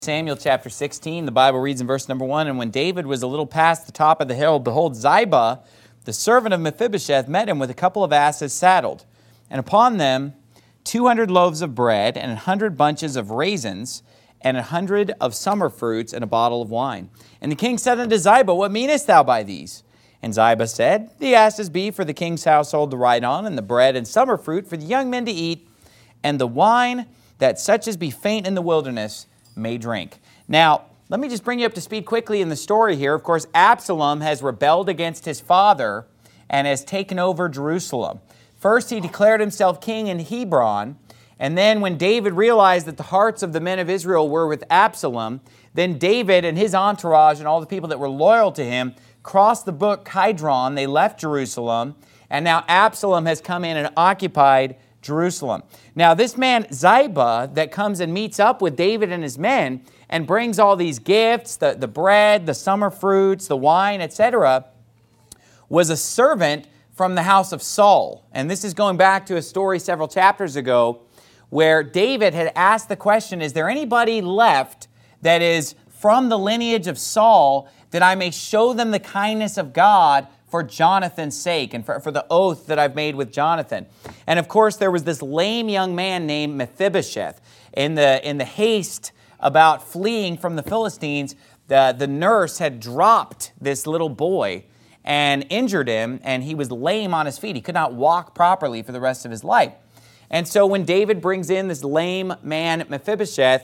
Samuel chapter 16, the Bible reads in verse number 1, "And when David was a little past the top of the hill, behold, Ziba, the servant of Mephibosheth, met him with a couple of asses saddled, and upon them 200 loaves of bread, and 100 bunches of raisins, and 100 of summer fruits, and a bottle of wine. And the king said unto Ziba, What meanest thou by these? And Ziba said, The asses be for the king's household to ride on, and the bread and summer fruit for the young men to eat, and the wine that such as be faint in the wilderness may drink." Now, let me just bring you up to speed quickly in the story here. Of course, Absalom has rebelled against his father and has taken over Jerusalem. First, he declared himself king in Hebron, and then when David realized that the hearts of the men of Israel were with Absalom, then David and his entourage and all the people that were loyal to him crossed the brook Kidron. They left Jerusalem, and now Absalom has come in and occupied Jerusalem. Now, this man Ziba that comes and meets up with David and his men and brings all these gifts, the bread, the summer fruits, the wine, etc., was a servant from the house of Saul. And this is going back to a story several chapters ago where David had asked the question, is there anybody left that is from the lineage of Saul that I may show them the kindness of God for Jonathan's sake and for the oath that I've made with Jonathan? And of course, there was this lame young man named Mephibosheth. In the haste about fleeing from the Philistines, the nurse had dropped this little boy and injured him, and he was lame on his feet. He could not walk properly for the rest of his life. And so when David brings in this lame man, Mephibosheth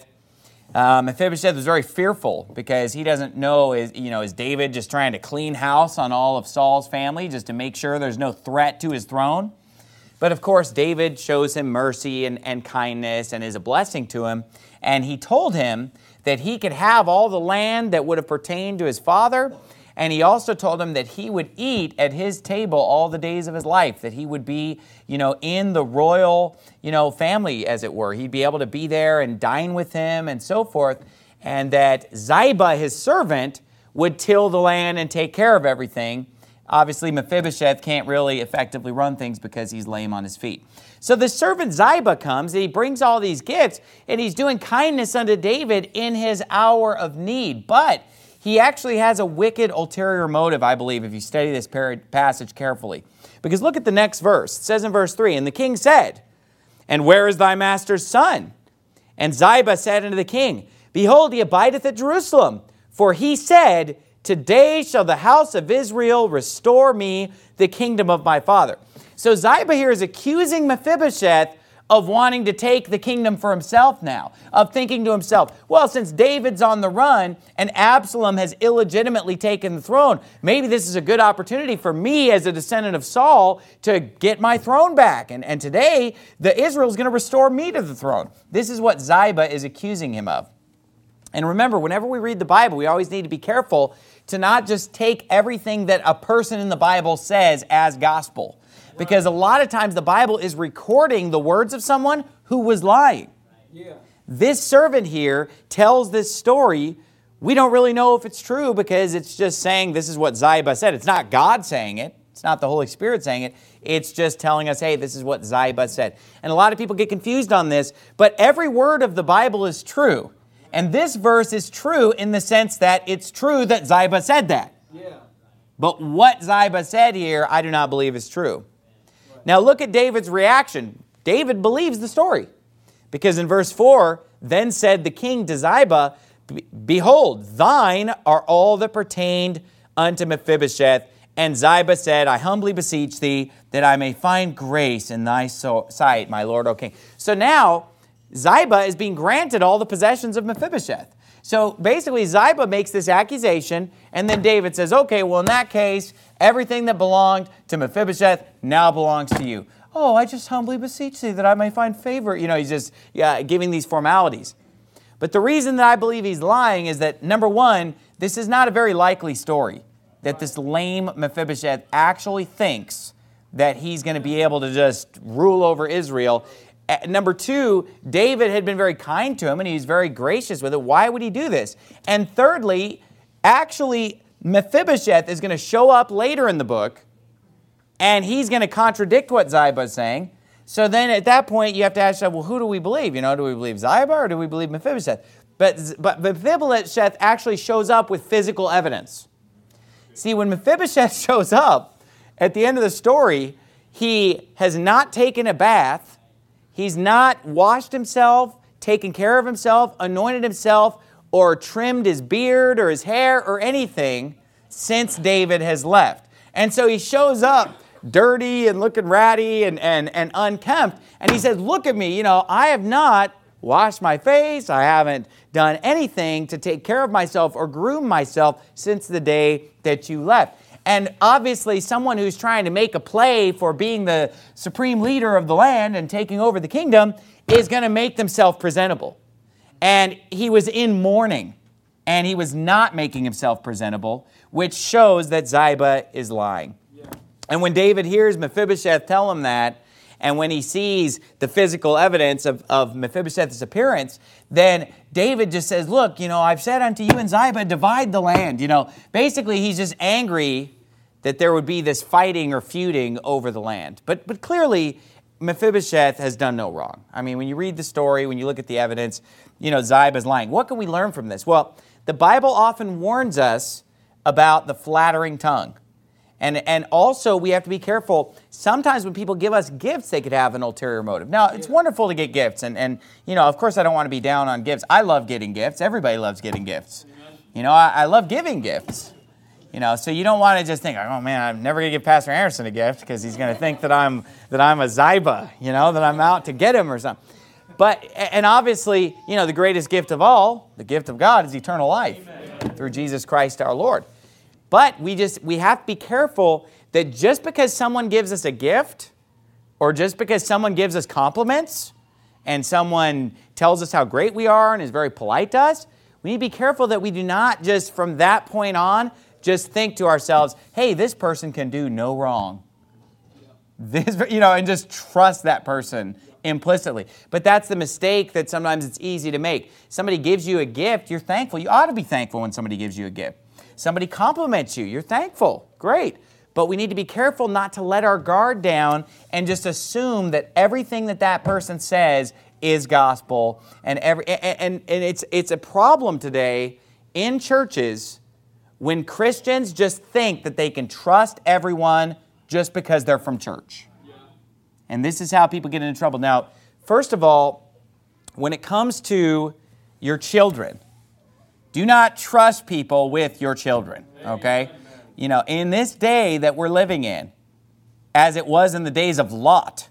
was very fearful because he doesn't know, is David just trying to clean house on all of Saul's family just to make sure there's no threat to his throne? But of course, David shows him mercy and kindness and is a blessing to him. And he told him that he could have all the land that would have pertained to his father. And he also told him that he would eat at his table all the days of his life, that he would be, in the royal, family, as it were. He'd be able to be there and dine with him and so forth. And that Ziba, his servant, would till the land and take care of everything. Obviously, Mephibosheth can't really effectively run things because he's lame on his feet. So the servant Ziba comes, and he brings all these gifts, and he's doing kindness unto David in his hour of need. But he actually has a wicked ulterior motive, I believe, if you study this passage carefully. Because look at the next verse. It says in verse 3, "And the king said, And where is thy master's son? And Ziba said unto the king, Behold, he abideth at Jerusalem. For he said, Today shall the house of Israel restore me the kingdom of my father." So Ziba here is accusing Mephibosheth of wanting to take the kingdom for himself now, of thinking to himself, well, since David's on the run and Absalom has illegitimately taken the throne, maybe this is a good opportunity for me as a descendant of Saul to get my throne back. And today, Israel's going to restore me to the throne. This is what Ziba is accusing him of. And remember, whenever we read the Bible, we always need to be careful to not just take everything that a person in the Bible says as gospel. Because a lot of times the Bible is recording the words of someone who was lying. Yeah. This servant here tells this story. We don't really know if it's true because it's just saying this is what Ziba said. It's not God saying it. It's not the Holy Spirit saying it. It's just telling us, hey, this is what Ziba said. And a lot of people get confused on this, but every word of the Bible is true. And this verse is true in the sense that it's true that Ziba said that. Yeah. But what Ziba said here, I do not believe is true. Now look at David's reaction. David believes the story. Because in verse 4, "Then said the king to Ziba, Behold, thine are all that pertained unto Mephibosheth. And Ziba said, I humbly beseech thee that I may find grace in thy sight, my lord, O king." So now Ziba is being granted all the possessions of Mephibosheth. So basically Ziba makes this accusation, and then David says, okay, well in that case, everything that belonged to Mephibosheth now belongs to you. Oh, I just humbly beseech thee that I may find favor. He's just giving these formalities. But the reason that I believe he's lying is that, number one, this is not a very likely story, that this lame Mephibosheth actually thinks that he's going to be able to just rule over Israel. Number two, David had been very kind to him and he's very gracious with it. Why would he do this? And thirdly, actually, Mephibosheth is going to show up later in the book and he's going to contradict what Ziba is saying. So then at that point, you have to ask yourself, well, who do we believe? Do we believe Ziba or do we believe Mephibosheth? But Mephibosheth actually shows up with physical evidence. See, when Mephibosheth shows up at the end of the story, he has not taken a bath. He's not washed himself, taken care of himself, anointed himself, or trimmed his beard or his hair or anything since David has left. And so he shows up dirty and looking ratty and unkempt. And he says, look at me, I have not washed my face. I haven't done anything to take care of myself or groom myself since the day that you left. And obviously someone who's trying to make a play for being the supreme leader of the land and taking over the kingdom is going to make themselves presentable. And he was in mourning, and he was not making himself presentable, which shows that Ziba is lying. Yeah. And when David hears Mephibosheth tell him that, and when he sees the physical evidence of Mephibosheth's appearance, then David just says, look, I've said unto you and Ziba, divide the land. Basically he's just angry that there would be this fighting or feuding over the land. But clearly, Mephibosheth has done no wrong. I mean, when you read the story, when you look at the evidence, Ziba's lying. What can we learn from this? Well, the Bible often warns us about the flattering tongue. And also, we have to be careful. Sometimes when people give us gifts, they could have an ulterior motive. Now, it's wonderful to get gifts. And of course, I don't want to be down on gifts. I love getting gifts. Everybody loves getting gifts. I love giving gifts. So you don't want to just think, oh man, I'm never going to give Pastor Anderson a gift because he's going to think that I'm a Ziba, that I'm out to get him or something. And obviously, the greatest gift of all, the gift of God, is eternal life. Amen. Through Jesus Christ our Lord. But we have to be careful that just because someone gives us a gift, or just because someone gives us compliments, and someone tells us how great we are and is very polite to us, we need to be careful that we do not just from that point on just think to ourselves, hey, this person can do no wrong. And just trust that person implicitly. But that's the mistake that sometimes it's easy to make. Somebody gives you a gift, you're thankful. You ought to be thankful when somebody gives you a gift. Somebody compliments you, you're thankful. Great. But we need to be careful not to let our guard down and just assume that everything that person says is gospel. And it's a problem today in churches when Christians just think that they can trust everyone just because they're from church. Yeah. And this is how people get into trouble. Now, first of all, when it comes to your children, do not trust people with your children, okay? Amen. In this day that we're living in, as it was in the days of Lot,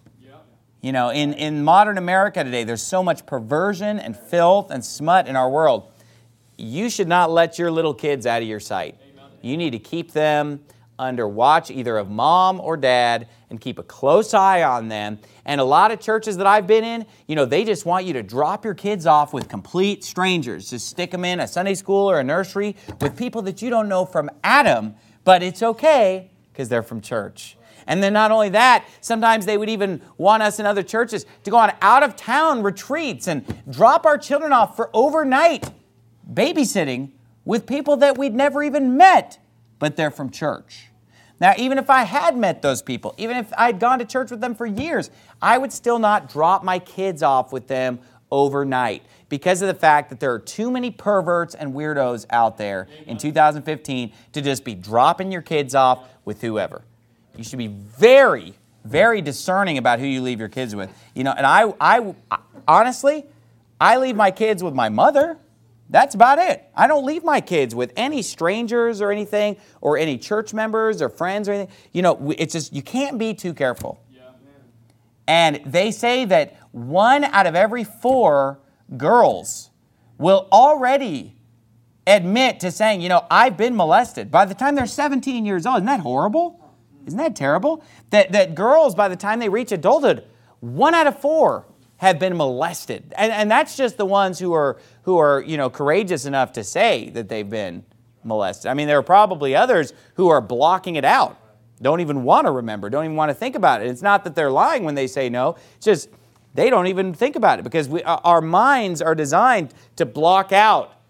in modern America today, there's so much perversion and filth and smut in our world. You should not let your little kids out of your sight. Amen. You need to keep them under watch either of mom or dad and keep a close eye on them. And a lot of churches that I've been in, they just want you to drop your kids off with complete strangers. Just stick them in a Sunday school or a nursery with people that you don't know from Adam, but it's okay because they're from church. And then not only that, sometimes they would even want us in other churches to go on out-of-town retreats and drop our children off for overnight babysitting with people that we'd never even met, but they're from church. Now, even if I had met those people, even if I'd gone to church with them for years, I would still not drop my kids off with them overnight because of the fact that there are too many perverts and weirdos out there in 2015 to just be dropping your kids off with whoever. You should be very, very discerning about who you leave your kids with. And I honestly, I leave my kids with my mother. That's about it. I don't leave my kids with any strangers or anything, or any church members or friends or anything. It's just, you can't be too careful. Yeah. And they say that 1 out of every 4 girls will already admit to saying, I've been molested by the time they're 17 years old. Isn't that horrible? Isn't that terrible? That girls, by the time they reach adulthood, 1 out of 4 have been molested. And that's just the ones who are courageous enough to say that they've been molested. I mean, there are probably others who are blocking it out, don't even want to remember, don't even want to think about it. It's not that they're lying when they say no, it's just they don't even think about it because our minds are designed to block out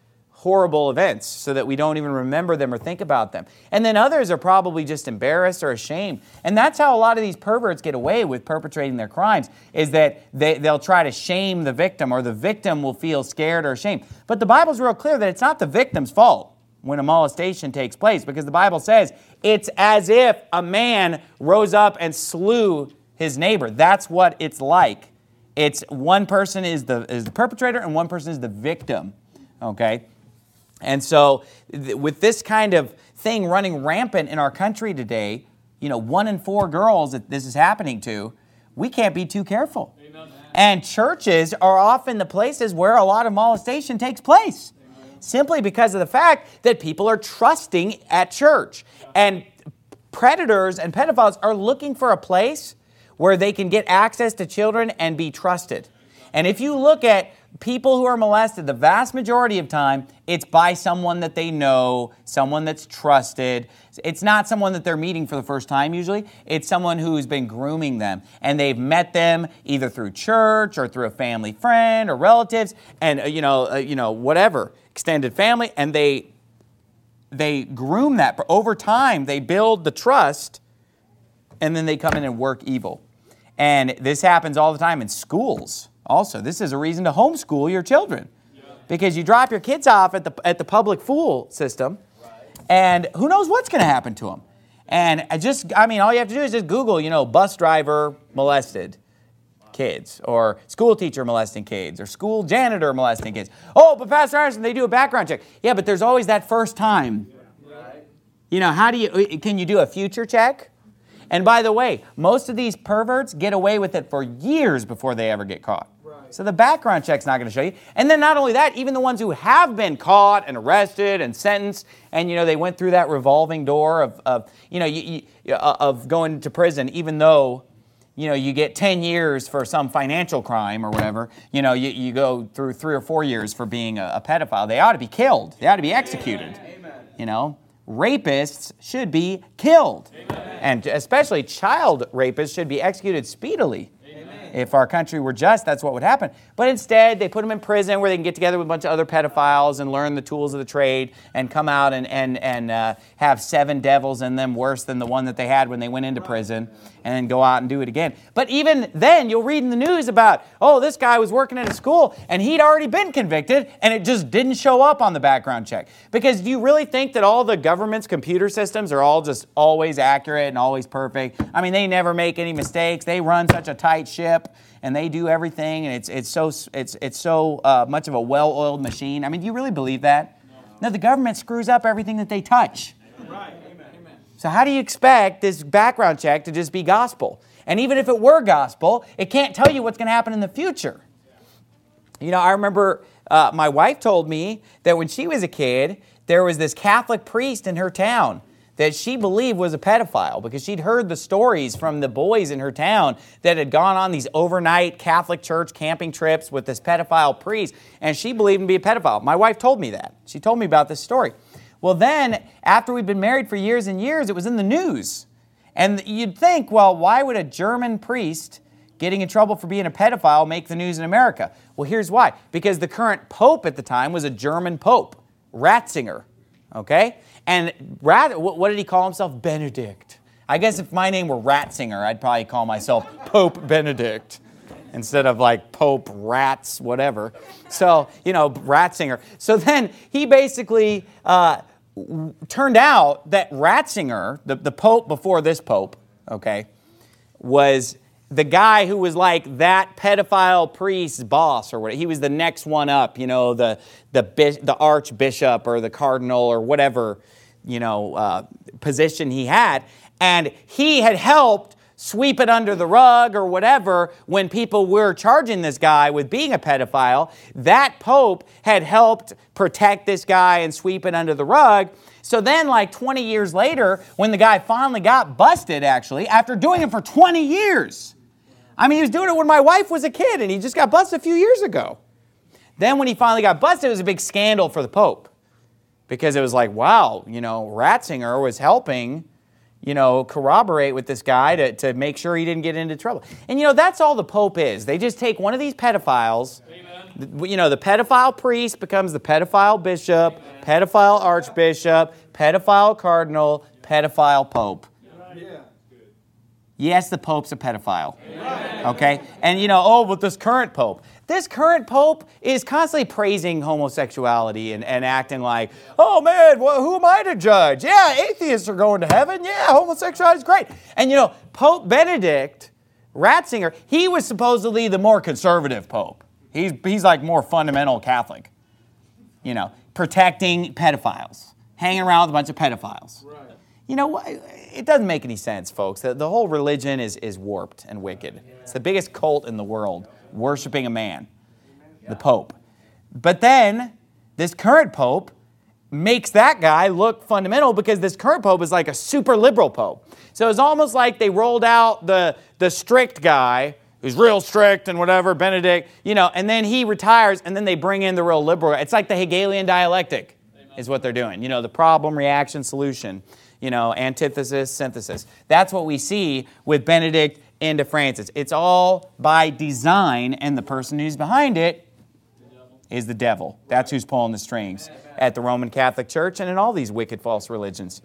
horrible events so that we don't even remember them or think about them. And then others are probably just embarrassed or ashamed. And that's how a lot of these perverts get away with perpetrating their crimes, is that they'll try to shame the victim, or the victim will feel scared or ashamed. But the Bible's real clear that it's not the victim's fault when a molestation takes place, because the Bible says it's as if a man rose up and slew his neighbor. That's what it's like. It's one person is the perpetrator and one person is the victim. Okay? And so with this kind of thing running rampant in our country today, 1 in 4 girls that this is happening to, we can't be too careful. Amen. And churches are often the places where a lot of molestation takes place. Amen. Simply because of the fact that people are trusting at church. And predators and pedophiles are looking for a place where they can get access to children and be trusted. And if you look at people who are molested, the vast majority of time, it's by someone that they know, someone that's trusted. It's not someone that they're meeting for the first time usually. It's someone who's been grooming them. And they've met them either through church or through a family friend or relatives and, whatever, extended family. And they groom that. But over time, they build the trust, and then they come in and work evil. And this happens all the time in schools. Also, this is a reason to homeschool your children, because you drop your kids off at the public school system, and who knows what's going to happen to them. And all you have to do is just Google, bus driver molested kids, or school teacher molesting kids, or school janitor molesting kids. Oh, but Pastor Anderson, they do a background check. Yeah, but there's always that first time. Can you do a future check? And by the way, most of these perverts get away with it for years before they ever get caught. Right. So the background check's not going to show you. And then not only that, even the ones who have been caught and arrested and sentenced, and they went through that revolving door of going to prison, even though you get 10 years for some financial crime or whatever. You go through 3 or 4 years for being a pedophile. They ought to be killed. They ought to be executed. Amen. Rapists should be killed. Amen. And especially child rapists should be executed speedily. Amen. If our country were just, that's what would happen. But instead, they put them in prison where they can get together with a bunch of other pedophiles and learn the tools of the trade and come out and have 7 devils in them worse than the one that they had when they went into prison, and then go out and do it again. But even then, you'll read in the news about, this guy was working at a school and he'd already been convicted, and it just didn't show up on the background check. Because do you really think that all the government's computer systems are all just always accurate and always perfect? I mean, they never make any mistakes. They run such a tight ship, and they do everything, and it's so much of a well-oiled machine. I mean, do you really believe that? No, the government screws up everything that they touch. Right. So how do you expect this background check to just be gospel? And even if it were gospel, it can't tell you what's going to happen in the future. I remember my wife told me that when she was a kid, there was this Catholic priest in her town that she believed was a pedophile, because she'd heard the stories from the boys in her town that had gone on these overnight Catholic church camping trips with this pedophile priest, and she believed him to be a pedophile. My wife told me that. She told me about this story. Well, then, after we'd been married for years and years, it was in the news. And you'd think, well, why would a German priest getting in trouble for being a pedophile make the news in America? Well, here's why. Because the current pope at the time was a German pope, Ratzinger. Okay? And what did he call himself? Benedict. I guess if my name were Ratzinger, I'd probably call myself Pope Benedict instead of like Pope Rats, whatever. So, Ratzinger. So then he basically turned out that Ratzinger, the pope before this pope, okay, was the guy who was like that pedophile priest's boss or whatever. He was the next one up, the archbishop or the cardinal or whatever, position he had. And he had helped sweep it under the rug or whatever when people were charging this guy with being a pedophile. That pope had helped protect this guy and sweep it under the rug. So then, like 20 years later, when the guy finally got busted, actually, after doing it for 20 years. I mean, he was doing it when my wife was a kid, and he just got busted a few years ago. Then when he finally got busted, it was a big scandal for the pope. Because it was like, wow, Ratzinger was helping, corroborate with this guy to make sure he didn't get into trouble. And, that's all the Pope is. They just take one of these pedophiles. Amen. The pedophile priest becomes the pedophile bishop, amen, pedophile archbishop, pedophile cardinal, pedophile pope. Yeah. Yes, the Pope's a pedophile. Amen. Okay? And, but this current Pope. This current Pope is constantly praising homosexuality and acting like, oh man, who am I to judge? Yeah, atheists are going to heaven. Yeah, homosexuality is great. And Pope Benedict Ratzinger, he was supposedly the more conservative Pope. He's like more fundamental Catholic. Protecting pedophiles, hanging around with a bunch of pedophiles. Right. It doesn't make any sense, folks. The whole religion is warped and wicked. It's the biggest cult in the world, worshiping a man, the Pope. But then this current Pope makes that guy look fundamental because this current Pope is like a super liberal Pope. So it's almost like they rolled out the strict guy who's real strict and whatever, Benedict, and then he retires and then they bring in the real liberal. It's like the Hegelian dialectic is what they're doing. The problem, reaction, solution, antithesis, synthesis. That's what we see with Benedict into Francis. It's all by design, and the person who's behind it is the devil. That's who's pulling the strings at the Roman Catholic Church and in all these wicked false religions.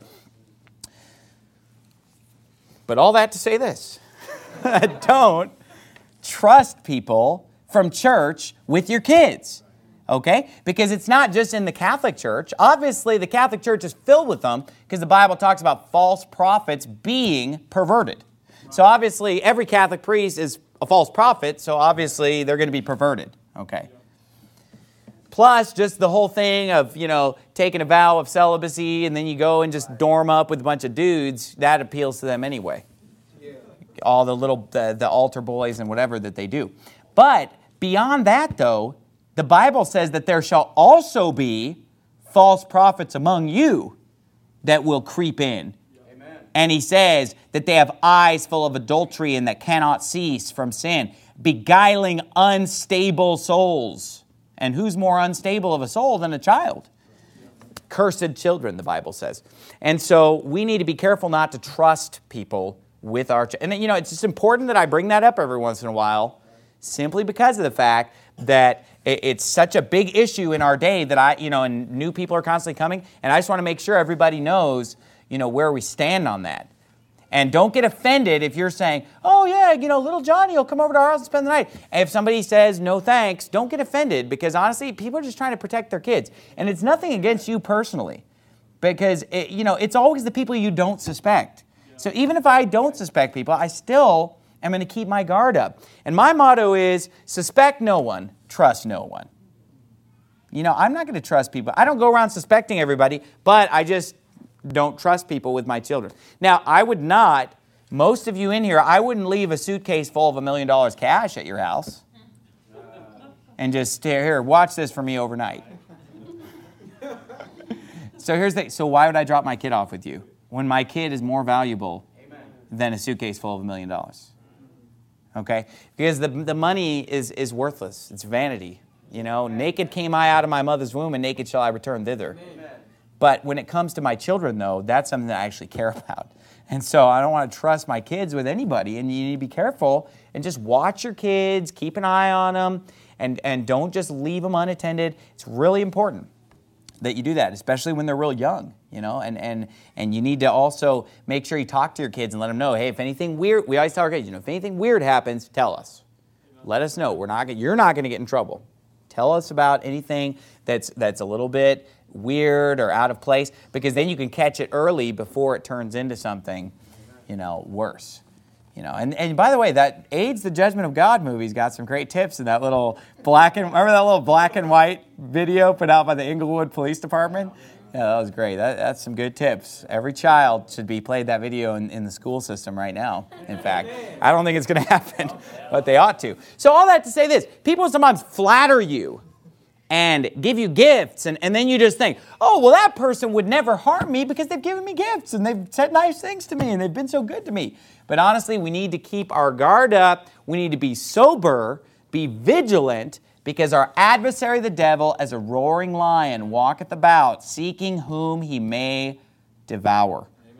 But all that to say this. Don't trust people from church with your kids. Okay? Because it's not just in the Catholic Church. Obviously, the Catholic Church is filled with them because the Bible talks about false prophets being perverted. So obviously, every Catholic priest is a false prophet, so obviously they're going to be perverted. Okay. Plus, just the whole thing of, taking a vow of celibacy and then you go and just dorm up with a bunch of dudes, that appeals to them anyway. All the altar boys and whatever that they do. But beyond that, though, the Bible says that there shall also be false prophets among you that will creep in. Amen. And he says that they have eyes full of adultery and that cannot cease from sin, beguiling unstable souls. And who's more unstable of a soul than a child? Cursed children, the Bible says. And so we need to be careful not to trust people with our... And it's just important that I bring that up every once in a while, simply because of the fact that it's such a big issue in our day that and new people are constantly coming, and I just want to make sure everybody knows, where we stand on that. And don't get offended if you're saying, oh yeah, little Johnny will come over to our house and spend the night. And if somebody says, no thanks, don't get offended, because honestly, people are just trying to protect their kids. And it's nothing against you personally, because it's always the people you don't suspect. So even if I don't suspect people, I still am going to keep my guard up. And my motto is, suspect no one, trust no one. I'm not going to trust people. I don't go around suspecting everybody, but I just don't trust people with my children. Now, I would not, most of you in here, I wouldn't leave a suitcase full of $1 million cash at your house and just stare here, watch this for me overnight. So here's the thing. So why would I drop my kid off with you when my kid is more valuable than a suitcase full of $1 million? Okay? Because the money is worthless. It's vanity. Naked came I out of my mother's womb, and naked shall I return thither. Amen. But when it comes to my children, though, that's something that I actually care about. And so I don't want to trust my kids with anybody, and you need to be careful and just watch your kids, keep an eye on them, and don't just leave them unattended. It's really important that you do that, especially when they're real young, and you need to also make sure you talk to your kids and let them know, hey, if anything weird, we always tell our kids, if anything weird happens, tell us. Let us know. You're not going to get in trouble. Tell us about anything that's a little bit weird or out of place, because then you can catch it early before it turns into something, worse. And by the way, that AIDS, the Judgment of God movie's got some great tips in that little remember that little black and white video put out by the Inglewood Police Department? Yeah, that was great. That's some good tips. Every child should be played that video in the school system right now, in fact. I don't think it's going to happen, but they ought to. So all that to say this, people sometimes flatter you and give you gifts, and then you just think, oh, well, that person would never harm me because they've given me gifts, and they've said nice things to me, and they've been so good to me. But honestly, we need to keep our guard up. We need to be sober, be vigilant, because our adversary, the devil, as a roaring lion, walketh about, seeking whom he may devour.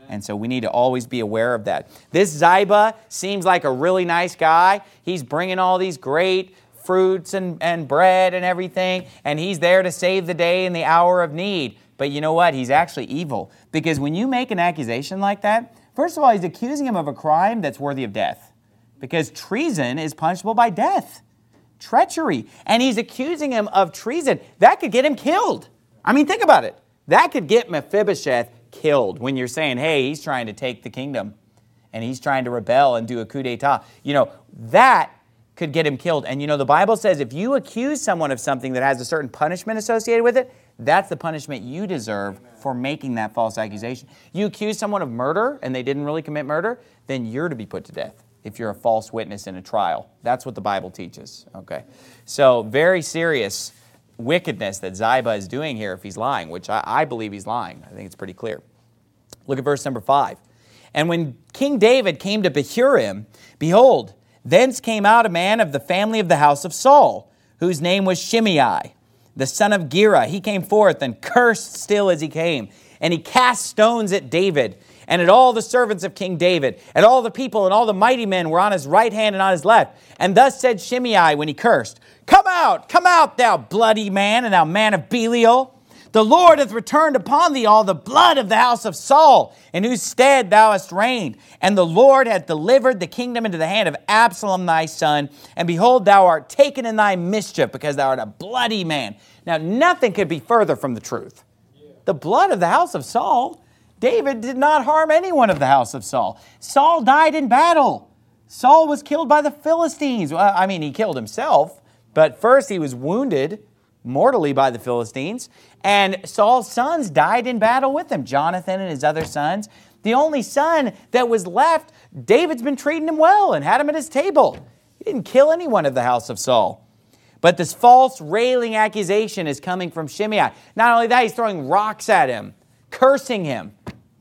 And so we need to always be aware of that. This Ziba seems like a really nice guy. He's bringing all these great fruits and bread and everything, and he's there to save the day in the hour of need. But you know what? He's actually evil. Because when you make an accusation like that, first of all, he's accusing him of a crime that's worthy of death. Because treason is punishable by death. Treachery. And he's accusing him of treason. That could get him killed. I mean, think about it. That could get Mephibosheth killed when you're saying, hey, he's trying to take the kingdom. And he's trying to rebel and do a coup d'etat. You know, that could get him killed. And you know, the Bible says if you accuse someone of something that has a certain punishment associated with it, that's the punishment you deserve for making that false accusation. You accuse someone of murder and they didn't really commit murder, then you're to be put to death if you're a false witness in a trial. That's what the Bible teaches. Okay, so very serious wickedness that Ziba is doing here if he's lying, which I believe he's lying. I think it's pretty clear. Look at verse number 5. And when King David came to Bahurim, behold, thence came out a man of the family of the house of Saul, whose name was Shimei, the son of Gera. He came forth and cursed still as he came. And he cast stones at David and at all the servants of King David. And all the people and all the mighty men were on his right hand and on his left. And thus said Shimei when he cursed, come out, thou bloody man, and thou man of Belial. The Lord hath returned upon thee all the blood of the house of Saul, in whose stead thou hast reigned. And the Lord hath delivered the kingdom into the hand of Absalom thy son. And behold, thou art taken in thy mischief, because thou art a bloody man. Now, nothing could be further from the truth. The blood of the house of Saul, David did not harm anyone of the house of Saul. Saul died in battle. Saul was killed by the Philistines. Well, I mean, he killed himself, but first he was wounded mortally by the Philistines. And Saul's sons died in battle with him, Jonathan and his other sons. The only son that was left, David's been treating him well and had him at his table. He didn't kill anyone of the house of Saul. But this false railing accusation is coming from Shimei. Not only that, he's throwing rocks at him, cursing him.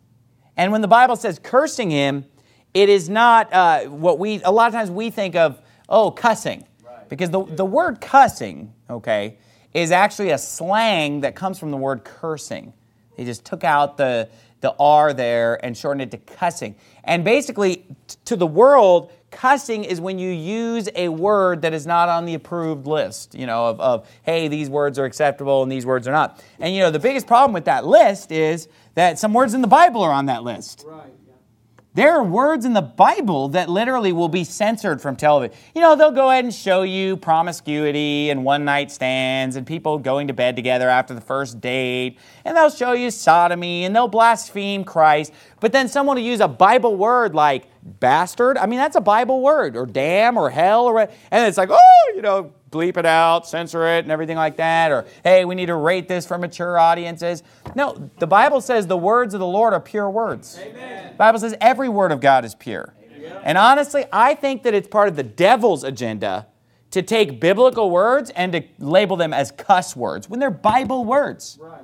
And when the Bible says cursing him, it is not a lot of times we think of, cussing. Right. Because the word cussing, okay, is actually a slang that comes from the word cursing. They just took out the R there and shortened it to cussing. And basically, to the world, cussing is when you use a word that is not on the approved list, of hey, these words are acceptable and these words are not. And, the biggest problem with that list is that some words in the Bible are on that list. Right. There are words in the Bible that literally will be censored from television. They'll go ahead and show you promiscuity and one-night stands and people going to bed together after the first date. And they'll show you sodomy and they'll blaspheme Christ. But then someone will use a Bible word like bastard. I mean, that's a Bible word. Or damn or hell. And it's like, bleep it out, censor it, and everything like that. Or, hey, we need to rate this for mature audiences. No, the Bible says the words of the Lord are pure words. Amen. The Bible says every word of God is pure. Amen. And honestly, I think that it's part of the devil's agenda to take biblical words and to label them as cuss words when they're Bible words. Right.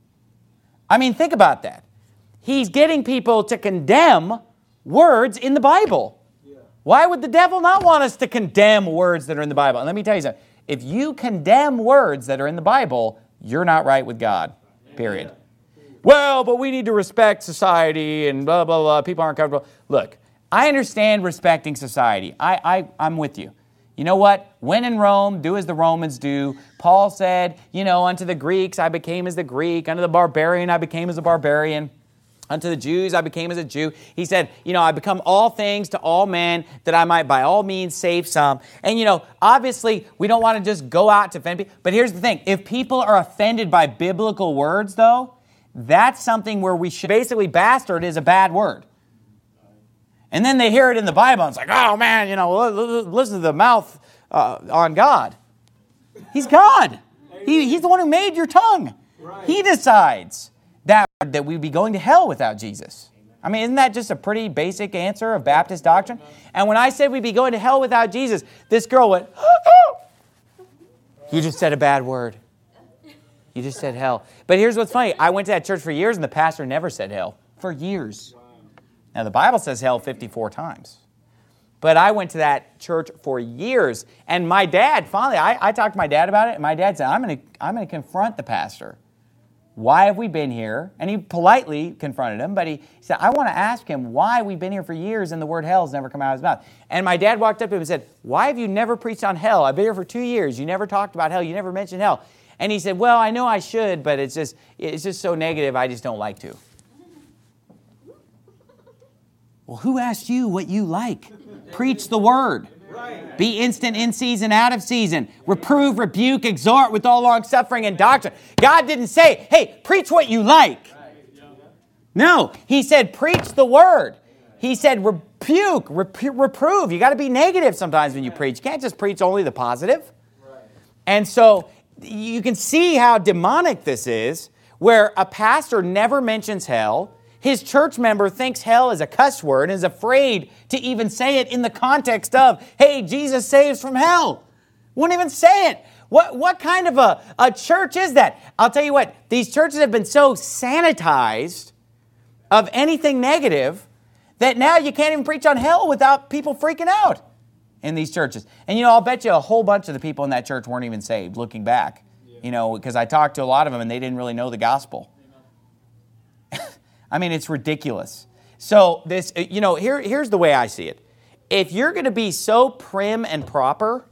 I mean, think about that. He's getting people to condemn words in the Bible. Why would the devil not want us to condemn words that are in the Bible? And let me tell you something. If you condemn words that are in the Bible, you're not right with God, period. Well, but we need to respect society and blah, blah, blah. People aren't comfortable. Look, I understand respecting society. I'm with you. You know what? When in Rome, do as the Romans do. Paul said, unto the Greeks I became as the Greek. Unto the barbarian I became as a barbarian. Unto the Jews I became as a Jew. He said, I become all things to all men that I might by all means save some. And, obviously, we don't want to just go out to offend people. But here's the thing. If people are offended by biblical words, though, that's something where we should basically bastard is a bad word. And then they hear it in the Bible. And it's like, oh, man, listen to the mouth on God. He's God. He's the one who made your tongue. He decides that we'd be going to hell without Jesus. I mean, isn't that just a pretty basic answer of Baptist doctrine? And when I said we'd be going to hell without Jesus, this girl went, oh, you just said a bad word. You just said hell. But here's what's funny. I went to that church for years and the pastor never said hell. For years. Now, the Bible says hell 54 times. But I went to that church for years. And my dad, finally, I talked to my dad about it. And my dad said, I'm going to confront the pastor. Why have we been here? And he politely confronted him, but he said, I want to ask him why we've been here for years and the word hell has never come out of his mouth. And my dad walked up to him and said, why have you never preached on hell? I've been here for 2 years. You never talked about hell. You never mentioned hell. And he said, well, I know I should, but it's just so negative, I just don't like to. Well, who asked you what you like? Preach the word. Right. Be instant in season, out of season. Reprove, rebuke, exhort with all long suffering and doctrine. God didn't say, hey, preach what you like. No, he said, preach the word. He said, rebuke, reprove. You got to be negative sometimes when you preach. You can't just preach only the positive. And so you can see how demonic this is, where a pastor never mentions hell. His church member thinks hell is a cuss word and is afraid to even say it in the context of, hey, Jesus saves from hell. Won't even say it. What kind of a church is that? I'll tell you what, these churches have been so sanitized of anything negative that now you can't even preach on hell without people freaking out in these churches. And I'll bet you a whole bunch of the people in that church weren't even saved, looking back. Because I talked to a lot of them and they didn't really know the gospel. I mean, it's ridiculous. So this, here's the way I see it. If you're going to be so prim and proper,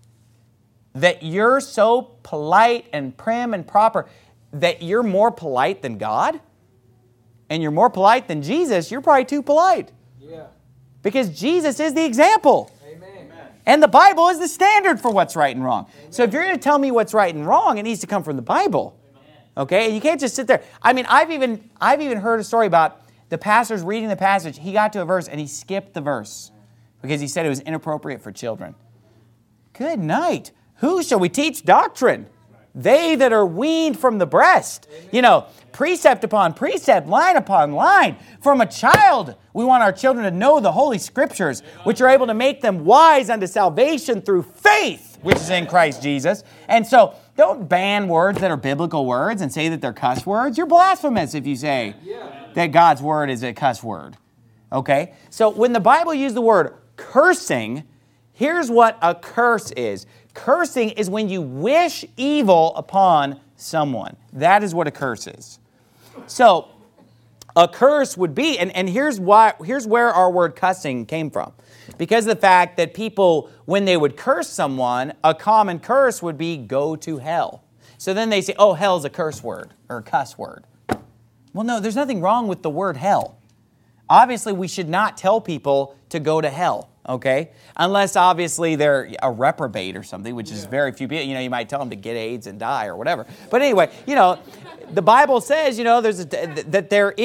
that you're so polite and prim and proper, that you're more polite than God, and you're more polite than Jesus, you're probably too polite. Yeah. Because Jesus is the example. Amen. And the Bible is the standard for what's right and wrong. Amen. So if you're going to tell me what's right and wrong, it needs to come from the Bible. Okay, and you can't just sit there. I mean, I've even heard a story about the pastor's reading the passage. He got to a verse and he skipped the verse because he said it was inappropriate for children. Good night. Who shall we teach doctrine? They that are weaned from the breast. Precept upon precept, line upon line. From a child, we want our children to know the Holy Scriptures, which are able to make them wise unto salvation through faith, which is in Christ Jesus. And so, don't ban words that are biblical words and say that they're cuss words. You're blasphemous if you say that God's word is a cuss word. Okay? So when the Bible uses the word cursing, here's what a curse is. Cursing is when you wish evil upon someone. That is what a curse is. So a curse would be, and here's where our word cussing came from. Because of the fact that people, when they would curse someone, a common curse would be go to hell. So then they say, oh, hell's a curse word or a cuss word. Well, no, there's nothing wrong with the word hell. Obviously, we should not tell people to go to hell, okay? Unless, obviously, they're a reprobate or something, which is very few people. You might tell them to get AIDS and die or whatever. But anyway, the Bible says, that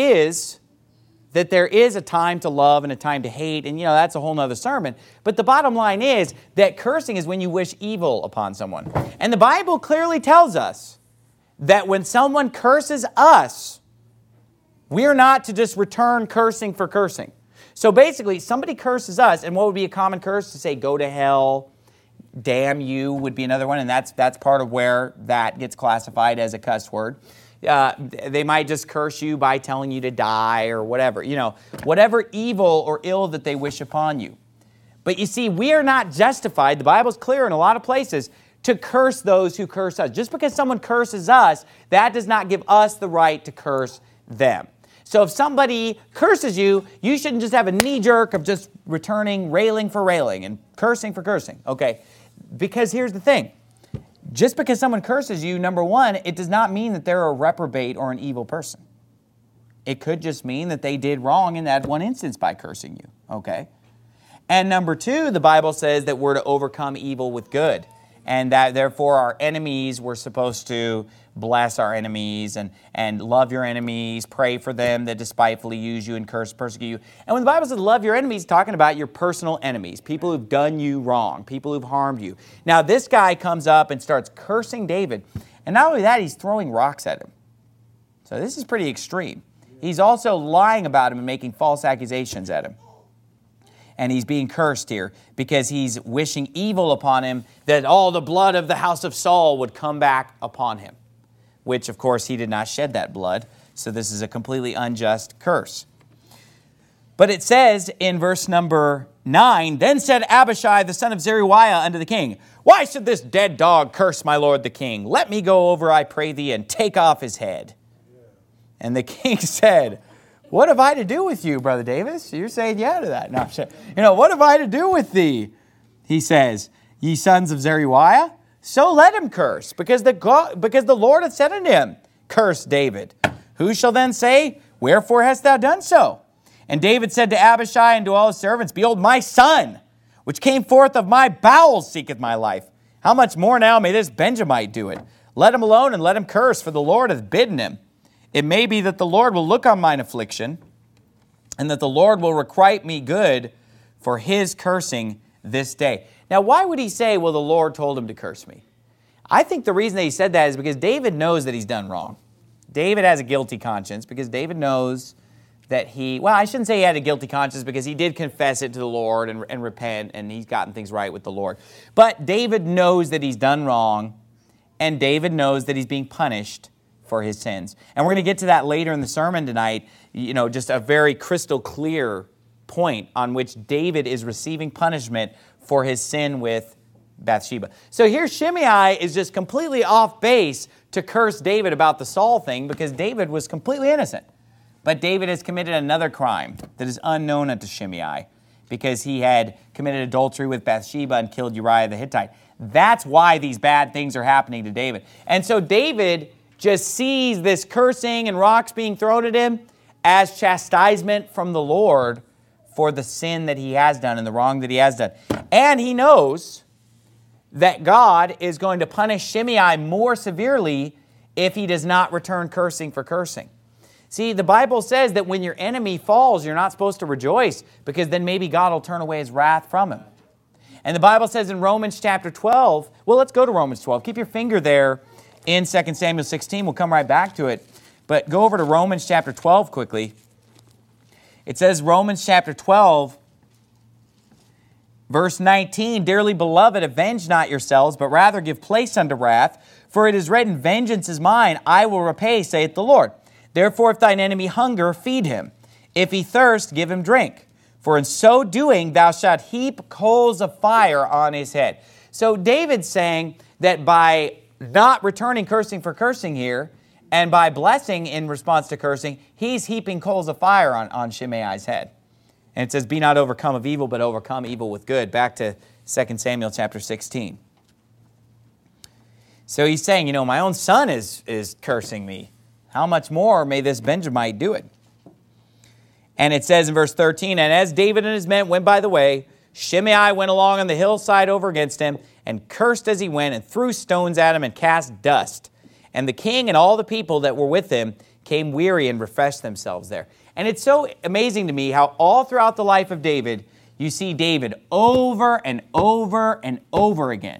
there is a time to love and a time to hate, and that's a whole other sermon. But the bottom line is that cursing is when you wish evil upon someone. And the Bible clearly tells us that when someone curses us, we're not to just return cursing for cursing. So basically, somebody curses us, and what would be a common curse? To say, go to hell, damn you would be another one, and that's part of where that gets classified as a cuss word. They might just curse you by telling you to die or whatever, whatever evil or ill that they wish upon you. But you see, we are not justified, the Bible's clear in a lot of places, to curse those who curse us. Just because someone curses us, that does not give us the right to curse them. So if somebody curses you, you shouldn't just have a knee-jerk of just returning railing for railing and cursing for cursing, okay? Because here's the thing. Just because someone curses you, number one, it does not mean that they're a reprobate or an evil person. It could just mean that they did wrong in that one instance by cursing you, okay? And number two, the Bible says that we're to overcome evil with good. And that therefore our enemies, we're supposed to bless our enemies and love your enemies, pray for them that despitefully use you and persecute you. And when the Bible says love your enemies, it's talking about your personal enemies, people who've done you wrong, people who've harmed you. Now this guy comes up and starts cursing David. And not only that, he's throwing rocks at him. So this is pretty extreme. He's also lying about him and making false accusations at him. And he's being cursed here because he's wishing evil upon him, that all the blood of the house of Saul would come back upon him, which, of course, he did not shed that blood. So this is a completely unjust curse. But it says in verse number 9, Then said Abishai, the son of Zeruiah, unto the king, Why should this dead dog curse my lord the king? Let me go over, I pray thee, and take off his head. And the king said, what have I to do with you, Brother Davis? You're saying yeah to that. No, I'm saying, what have I to do with thee? He says, ye sons of Zeruiah, so let him curse, because the Lord hath said unto him, curse David. Who shall then say, wherefore hast thou done so? And David said to Abishai and to all his servants, behold, my son, which came forth of my bowels, seeketh my life. How much more now may this Benjamite do it? Let him alone and let him curse, for the Lord hath bidden him. It may be that the Lord will look on mine affliction, and that the Lord will requite me good for his cursing this day. Now, why would he say, well, the Lord told him to curse me? I think the reason that he said that is because David knows that he's done wrong. David has a guilty conscience because David knows that I shouldn't say he had a guilty conscience because he did confess it to the Lord and repent, and he's gotten things right with the Lord. But David knows that he's done wrong, and David knows that he's being punished for his sins. And we're going to get to that later in the sermon tonight, just a very crystal clear point on which David is receiving punishment for his sin with Bathsheba. So here Shimei is just completely off base to curse David about the Saul thing because David was completely innocent. But David has committed another crime that is unknown unto Shimei because he had committed adultery with Bathsheba and killed Uriah the Hittite. That's why these bad things are happening to David. And so David just sees this cursing and rocks being thrown at him as chastisement from the Lord for the sin that he has done and the wrong that he has done. And he knows that God is going to punish Shimei more severely if he does not return cursing for cursing. See, the Bible says that when your enemy falls, you're not supposed to rejoice because then maybe God will turn away his wrath from him. And the Bible says in Romans chapter 12, well, let's go to Romans 12. Keep your finger there in 2 Samuel 16. We'll come right back to it. But go over to Romans chapter 12 quickly. It says, Romans chapter 12, verse 19, dearly beloved, avenge not yourselves, but rather give place unto wrath. For it is written, vengeance is mine, I will repay, saith the Lord. Therefore, if thine enemy hunger, feed him. If he thirst, give him drink. For in so doing, thou shalt heap coals of fire on his head. So David's saying that by not returning cursing for cursing here, and by blessing in response to cursing, he's heaping coals of fire on Shimei's head. And it says, be not overcome of evil, but overcome evil with good. Back to 2 Samuel chapter 16. So he's saying, my own son is cursing me. How much more may this Benjamite do it? And it says in verse 13, and as David and his men went by the way, Shimei went along on the hillside over against him, and cursed as he went, and threw stones at him, and cast dust. And the king and all the people that were with him came weary and refreshed themselves there. And it's so amazing to me how all throughout the life of David, you see David over and over and over again.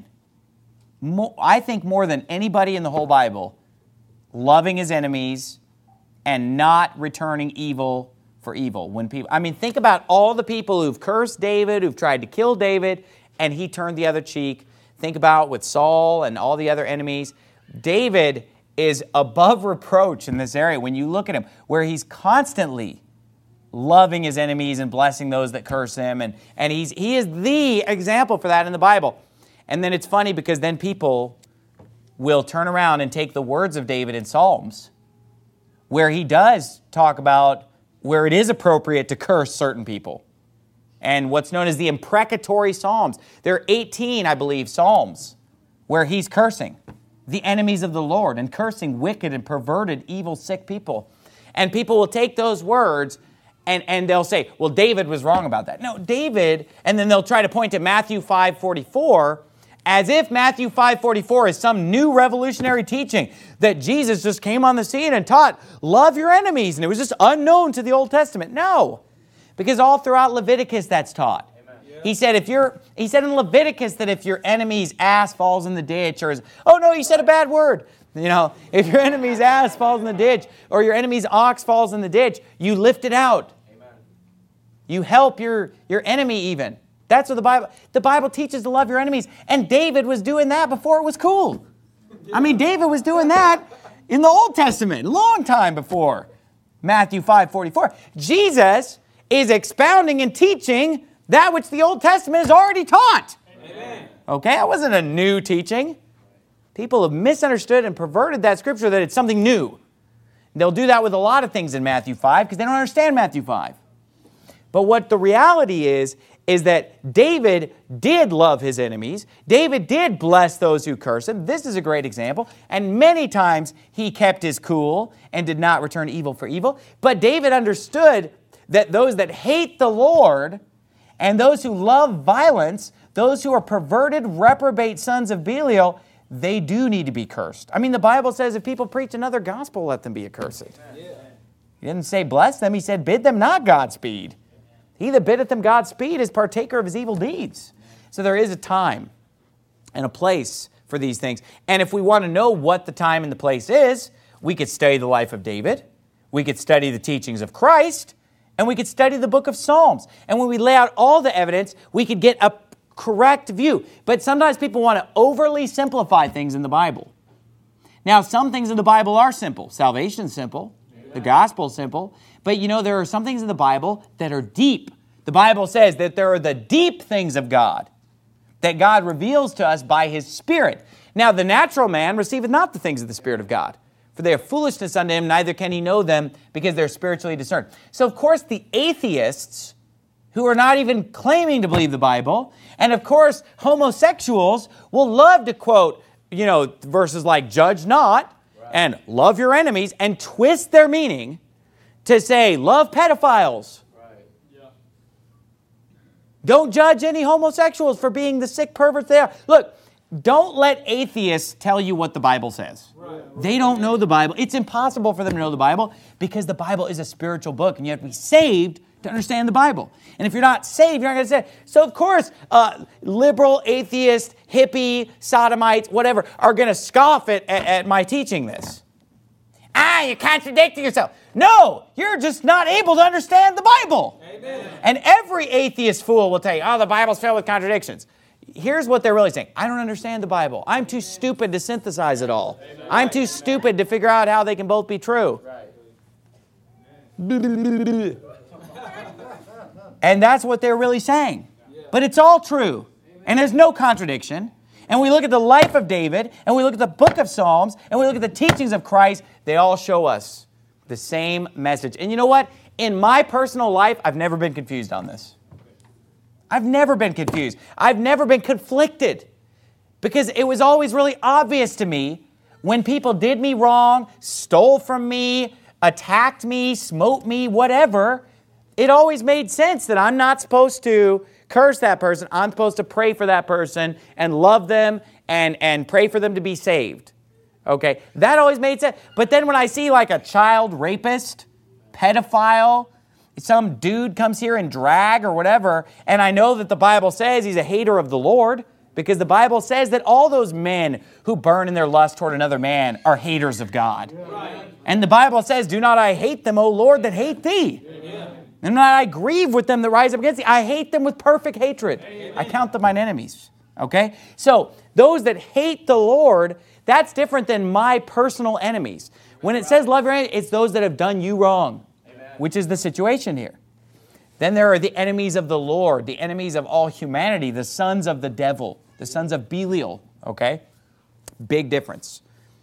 I think more than anybody in the whole Bible, loving his enemies and not returning evil for evil. Think about all the people who've cursed David, who've tried to kill David, and he turned the other cheek. Think about with Saul and all the other enemies. David is above reproach in this area when you look at him, where he's constantly loving his enemies and blessing those that curse him. And he is the example for that in the Bible. And then it's funny because then people will turn around and take the words of David in Psalms, where he does talk about where it is appropriate to curse certain people. And what's known as the imprecatory Psalms. There are 18, I believe, Psalms where he's cursing the enemies of the Lord and cursing wicked and perverted, evil, sick people. And people will take those words and they'll say, well, David was wrong about that. No, David, and then they'll try to point to Matthew 5:44 as if Matthew 5:44 is some new revolutionary teaching that Jesus just came on the scene and taught, love your enemies, and it was just unknown to the Old Testament. No, because all throughout Leviticus that's taught. He said in Leviticus that if your enemy's ass falls in the ditch, or he said a bad word. If your enemy's ass falls in the ditch, or your enemy's ox falls in the ditch, you lift it out. Amen. You help your enemy even. That's what the Bible teaches, to love your enemies. And David was doing that before it was cool. David was doing that in the Old Testament, a long time before Matthew 5:44. Jesus is expounding and teaching that which the Old Testament has already taught. Amen. Okay, that wasn't a new teaching. People have misunderstood and perverted that scripture that it's something new. They'll do that with a lot of things in Matthew 5 because they don't understand Matthew 5. But what the reality is that David did love his enemies. David did bless those who curse him. This is a great example. And many times he kept his cool and did not return evil for evil. But David understood that those that hate the Lord and those who love violence, those who are perverted, reprobate sons of Belial, they do need to be cursed. I mean, the Bible says if people preach another gospel, let them be accursed. He didn't say bless them. He said bid them not Godspeed. He that biddeth them Godspeed is partaker of his evil deeds. So there is a time and a place for these things. And if we want to know what the time and the place is, we could study the life of David. We could study the teachings of Christ. And we could study the book of Psalms. And when we lay out all the evidence, we could get a correct view. But sometimes people want to overly simplify things in the Bible. Now, some things in the Bible are simple. Salvation's simple. The gospel's simple. But you know, there are some things in the Bible that are deep. The Bible says that there are the deep things of God that God reveals to us by His Spirit. Now, the natural man receiveth not the things of the Spirit of God, for they are foolishness unto him, neither can he know them, because they're spiritually discerned. So, of course, the atheists, who are not even claiming to believe the Bible, and of course, homosexuals will love to quote, verses like, judge not, and love your enemies, and twist their meaning to say, love pedophiles. Don't judge any homosexuals for being the sick perverts they are. Look, don't let atheists tell you what the Bible says. They don't know the Bible. It's impossible for them to know the Bible because the Bible is a spiritual book and you have to be saved to understand the Bible. And if you're not saved, you're not going to say it. So, of course, liberal, atheist, hippie, sodomites, whatever, are going to scoff at my teaching this. You're contradicting yourself. No, you're just not able to understand the Bible. Amen. And every atheist fool will tell you, the Bible's filled with contradictions. Here's what they're really saying. I don't understand the Bible. I'm too stupid to synthesize it all. Amen. I'm too stupid to figure out how they can both be true. Right. And that's what they're really saying. But it's all true. And there's no contradiction. And we look at the life of David, and we look at the book of Psalms, and we look at the teachings of Christ. They all show us the same message. And you know what? In my personal life, I've never been confused on this. I've never been confused. I've never been conflicted. Because it was always really obvious to me when people did me wrong, stole from me, attacked me, smote me, whatever. It always made sense that I'm not supposed to curse that person. I'm supposed to pray for that person and love them and pray for them to be saved. Okay, that always made sense. But then when I see like a child rapist, pedophile, some dude comes here in drag or whatever, and I know that the Bible says he's a hater of the Lord, because the Bible says that all those men who burn in their lust toward another man are haters of God. Right. And the Bible says, do not I hate them, O Lord, that hate thee. Amen. And not I grieve with them that rise up against thee. I hate them with perfect hatred. Amen. I count them mine enemies. Okay? So, those that hate the Lord, that's different than my personal enemies. When it says love your enemies, it's those that have done you wrong, which is the situation here. Then there are the enemies of the Lord, the enemies of all humanity, the sons of the devil, the sons of Belial. Okay? Big difference.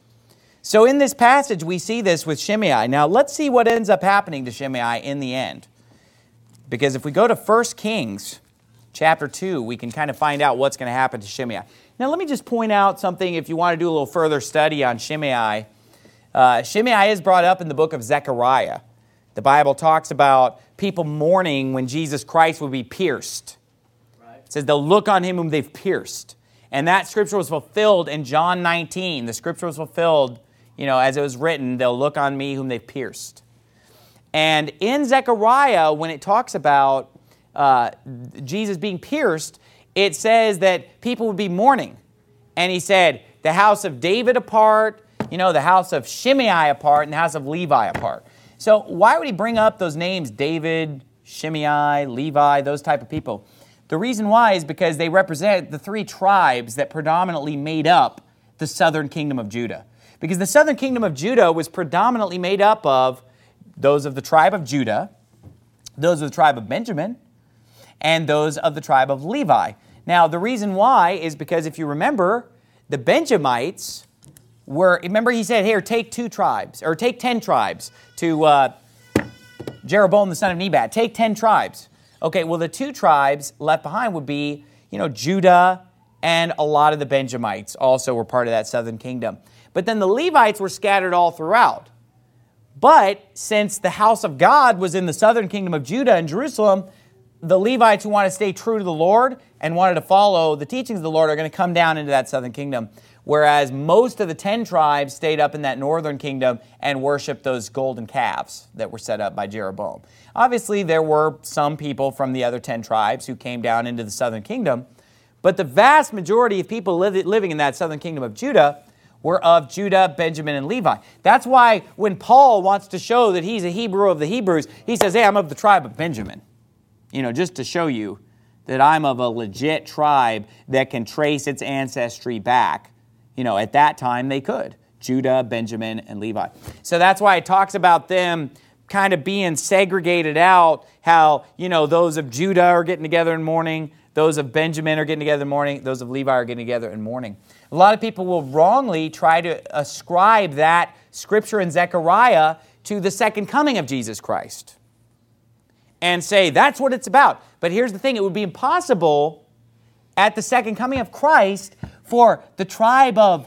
So in this passage, we see this with Shimei. Now, let's see what ends up happening to Shimei in the end. Because if we go to 1 Kings chapter 2, we can kind of find out what's going to happen to Shimei. Now, let me just point out something if you want to do a little further study on Shimei. Shimei is brought up in the book of Zechariah. The Bible talks about people mourning when Jesus Christ would be pierced. It says they'll look on him whom they've pierced. And that scripture was fulfilled in John 19. The scripture was fulfilled, as it was written, they'll look on me whom they've pierced. And in Zechariah, when it talks about Jesus being pierced, it says that people would be mourning. And he said, the house of David apart, the house of Shimei apart, and the house of Levi apart. So why would he bring up those names, David, Shimei, Levi, those type of people? The reason why is because they represent the three tribes that predominantly made up the southern kingdom of Judah. Because the southern kingdom of Judah was predominantly made up of those of the tribe of Judah, those of the tribe of Benjamin, and those of the tribe of Levi. Now, the reason why is because if you remember, the Benjamites remember he said, here, take 2 tribes, or take 10 tribes to Jeroboam the son of Nebat. Take 10 tribes. Okay, well, the 2 tribes left behind would be, Judah, and a lot of the Benjamites also were part of that southern kingdom. But then the Levites were scattered all throughout. But since the house of God was in the southern kingdom of Judah and Jerusalem, the Levites who want to stay true to the Lord and wanted to follow the teachings of the Lord are going to come down into that southern kingdom. Whereas most of the 10 tribes stayed up in that northern kingdom and worshiped those golden calves that were set up by Jeroboam. Obviously, there were some people from the other 10 tribes who came down into the southern kingdom, but the vast majority of people living in that southern kingdom of Judah were of Judah, Benjamin, and Levi. That's why when Paul wants to show that he's a Hebrew of the Hebrews, he says, hey, I'm of the tribe of Benjamin. Just to show you that I'm of a legit tribe that can trace its ancestry back. At that time they could. Judah, Benjamin, and Levi. So that's why it talks about them kind of being segregated out, how, those of Judah are getting together in mourning, those of Benjamin are getting together in mourning, those of Levi are getting together in mourning. A lot of people will wrongly try to ascribe that scripture in Zechariah to the second coming of Jesus Christ and say that's what it's about. But here's the thing, it would be impossible at the second coming of Christ for the tribe of,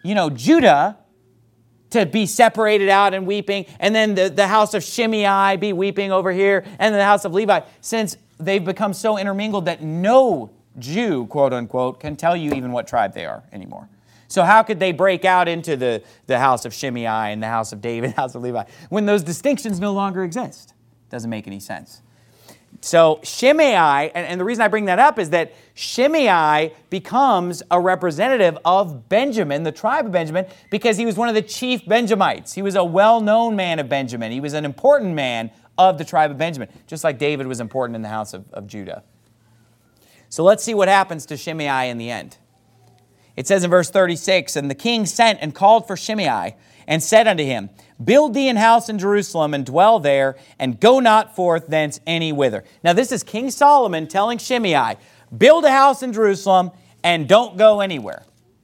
Judah to be separated out and weeping, and then the house of Shimei be weeping over here, and then the house of Levi, since they've become so intermingled that no Jew, quote unquote, can tell you even what tribe they are anymore. So how could they break out into the house of Shimei and the house of David, house of Levi, when those distinctions no longer exist? Doesn't make any sense. So Shimei, and the reason I bring that up is that Shimei becomes a representative of Benjamin, the tribe of Benjamin, because he was one of the chief Benjamites. He was a well-known man of Benjamin. He was an important man of the tribe of Benjamin, just like David was important in the house of Judah. So let's see what happens to Shimei in the end. It says in verse 36, and the king sent and called for Shimei, and said unto him, build thee an house in Jerusalem, and dwell there, and go not forth thence any whither. Now this is King Solomon telling Shimei, build a house in Jerusalem, and don't go anywhere.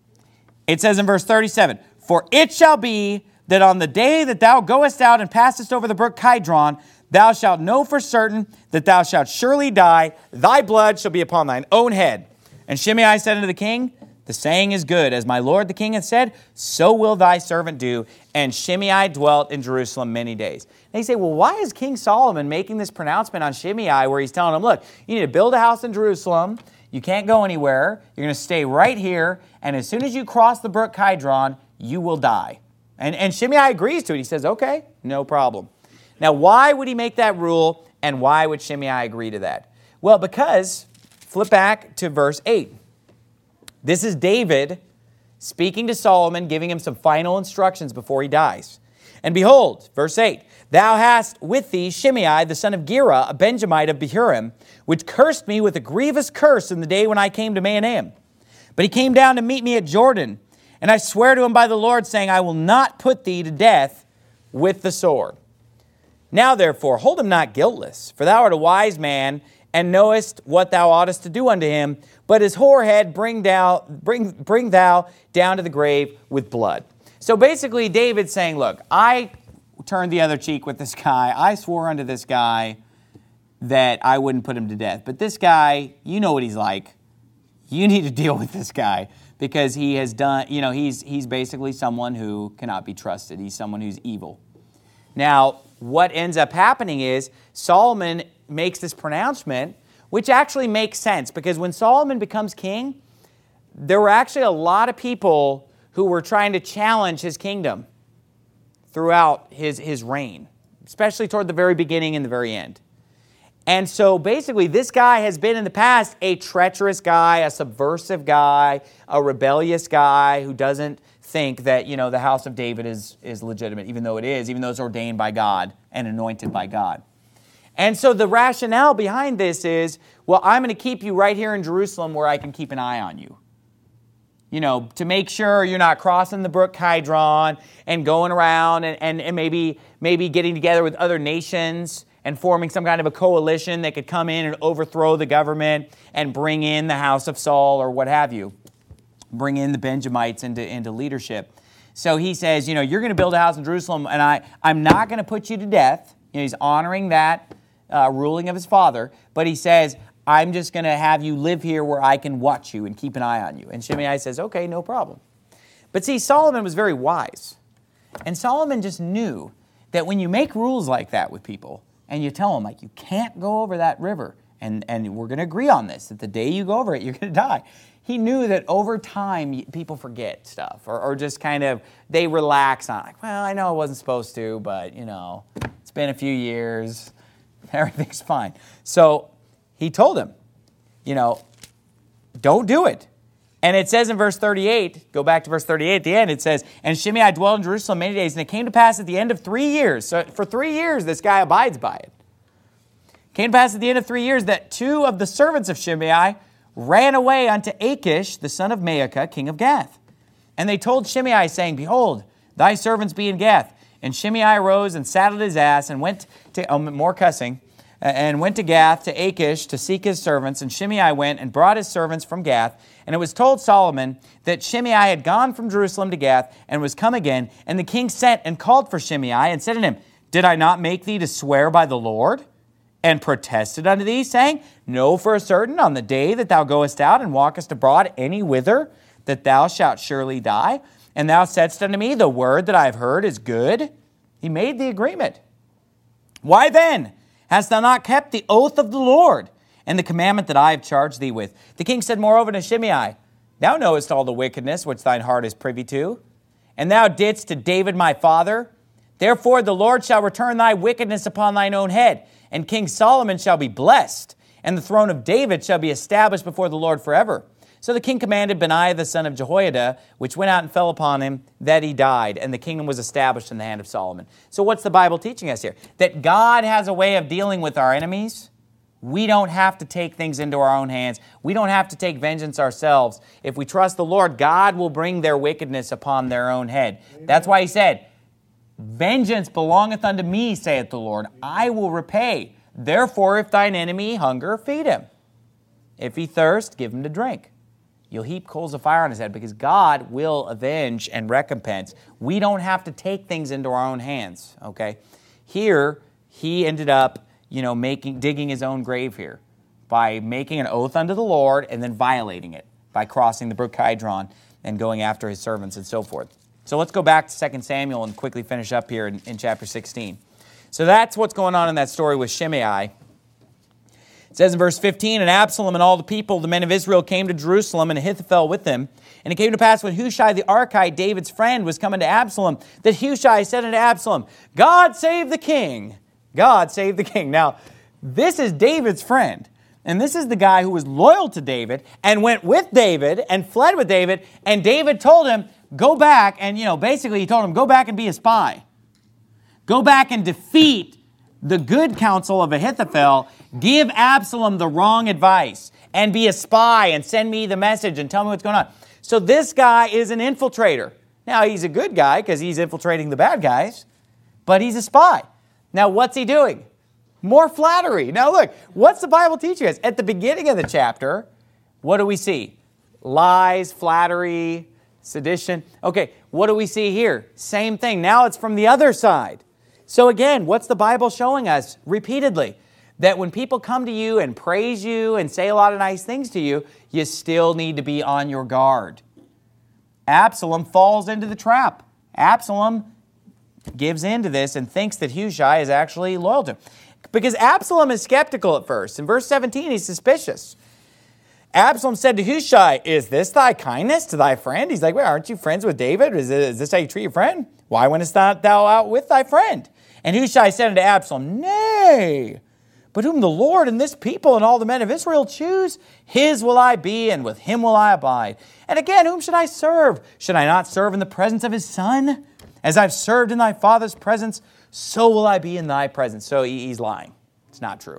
It says in verse 37, for it shall be that on the day that thou goest out and passest over the brook Kidron, thou shalt know for certain that thou shalt surely die, thy blood shall be upon thine own head. And Shimei said unto the king, the saying is good, as my lord the king hath said, so will thy servant do. And Shimei dwelt in Jerusalem many days. And you say, well, why is King Solomon making this pronouncement on Shimei where he's telling him, look, you need to build a house in Jerusalem, you can't go anywhere, you're going to stay right here, and as soon as you cross the brook Kidron, you will die. And Shimei agrees to it. He says, okay, no problem. Now, why would he make that rule, and why would Shimei agree to that? Well, because, flip back to verse 8. This is David speaking to Solomon, giving him some final instructions before he dies. And behold, verse 8, thou hast with thee Shimei, the son of Gera, a Benjamite of Bahurim, which cursed me with a grievous curse in the day when I came to Mahanaim. But he came down to meet me at Jordan, and I swear to him by the Lord, saying, I will not put thee to death with the sword. Now therefore, hold him not guiltless, for thou art a wise man, and knowest what thou oughtest to do unto him, but his whorehead bring thou down to the grave with blood. So basically, David's saying, look, I turned the other cheek with this guy. I swore unto this guy that I wouldn't put him to death. But this guy, you know what he's like. You need to deal with this guy because he has done, he's basically someone who cannot be trusted. He's someone who's evil. Now, what ends up happening is Solomon makes this pronouncement, which actually makes sense because when Solomon becomes king, there were actually a lot of people who were trying to challenge his kingdom throughout his reign, especially toward the very beginning and the very end. And so basically this guy has been in the past a treacherous guy, a subversive guy, a rebellious guy who doesn't think that, the house of David is legitimate, even though it's ordained by God and anointed by God. And so the rationale behind this is, well, I'm going to keep you right here in Jerusalem where I can keep an eye on you. To make sure you're not crossing the brook Kidron and going around and maybe getting together with other nations and forming some kind of a coalition that could come in and overthrow the government and bring in the house of Saul or what have you. Bring in the Benjamites into leadership. So he says, you're going to build a house in Jerusalem, and I'm not going to put you to death. He's honoring that ruling of his father. But he says, I'm just going to have you live here where I can watch you and keep an eye on you. And Shimei says, okay, no problem. But see, Solomon was very wise. And Solomon just knew that when you make rules like that with people, and you tell them, like, you can't go over that river, and we're going to agree on this, that the day you go over it, you're going to die. He knew that over time, people forget stuff, or just kind of, they relax on it. Like, well, I know I wasn't supposed to, but, it's been a few years. Everything's fine. So he told him, don't do it. And it says in verse 38, go back to verse 38 at the end, it says, and Shimei dwelled in Jerusalem many days, and it came to pass at the end of 3 years. So for 3 years, this guy abides by it. It came to pass at the end of 3 years that 2 of the servants of Shimei ran away unto Achish, the son of Maacah, king of Gath. And they told Shimei, saying, behold, thy servants be in Gath. And Shimei arose and saddled his ass and went to, more cussing, and went to Gath, to Achish, to seek his servants. And Shimei went and brought his servants from Gath. And it was told Solomon that Shimei had gone from Jerusalem to Gath and was come again. And the king sent and called for Shimei and said unto him, did I not make thee to swear by the Lord? And protested unto thee, saying, know for a certain on the day that thou goest out and walkest abroad any whither, that thou shalt surely die. And thou saidst unto me, the word that I have heard is good. He made the agreement. Why then hast thou not kept the oath of the Lord, and the commandment that I have charged thee with? The king said moreover to Shimei, thou knowest all the wickedness which thine heart is privy to, and thou didst to David my father. Therefore the Lord shall return thy wickedness upon thine own head, and King Solomon shall be blessed, and the throne of David shall be established before the Lord forever. So the king commanded Benaiah the son of Jehoiada, which went out and fell upon him, that he died, and the kingdom was established in the hand of Solomon. So what's the Bible teaching us here? That God has a way of dealing with our enemies. We don't have to take things into our own hands. We don't have to take vengeance ourselves. If we trust the Lord, God will bring their wickedness upon their own head. Amen. That's why he said, vengeance belongeth unto me, saith the Lord. I will repay. Therefore, if thine enemy hunger, feed him. If he thirst, give him to drink. You'll heap coals of fire on his head, because God will avenge and recompense. We don't have to take things into our own hands, okay? Here, he ended up, digging his own grave here by making an oath unto the Lord and then violating it by crossing the brook Kidron and going after his servants and so forth. So let's go back to 2 Samuel and quickly finish up here in chapter 16. So that's what's going on in that story with Shimei. It says in verse 15, and Absalom and all the people, the men of Israel, came to Jerusalem, and Ahithophel with them. And it came to pass when Hushai the Archite, David's friend, was coming to Absalom, that Hushai said unto Absalom, God save the king. God save the king. Now, this is David's friend. And this is the guy who was loyal to David and went with David and fled with David. And David told him, go back. And, basically he told him, go back and be a spy. Go back and defeat the good counsel of Ahithophel. Give Absalom the wrong advice and be a spy and send me the message and tell me what's going on. So this guy is an infiltrator. Now, he's a good guy because he's infiltrating the bad guys, but he's a spy. Now, what's he doing? More flattery. Now, look, what's the Bible teaching us? At the beginning of the chapter, what do we see? Lies, flattery, sedition. Okay, what do we see here? Same thing. Now it's from the other side. So again, what's the Bible showing us repeatedly? That when people come to you and praise you and say a lot of nice things to you, you still need to be on your guard. Absalom falls into the trap. Absalom gives in to this and thinks that Hushai is actually loyal to him. Because Absalom is skeptical at first. In verse 17, he's suspicious. Absalom said to Hushai, is this thy kindness to thy friend? He's like, well, aren't you friends with David? Is this how you treat your friend? Why wentest thou out with thy friend? And Hushai said unto Absalom, nay, but whom the Lord and this people and all the men of Israel choose, his will I be, and with him will I abide. And again, whom should I serve? Should I not serve in the presence of his son? As I've served in thy father's presence, so will I be in thy presence. So he's lying. It's not true.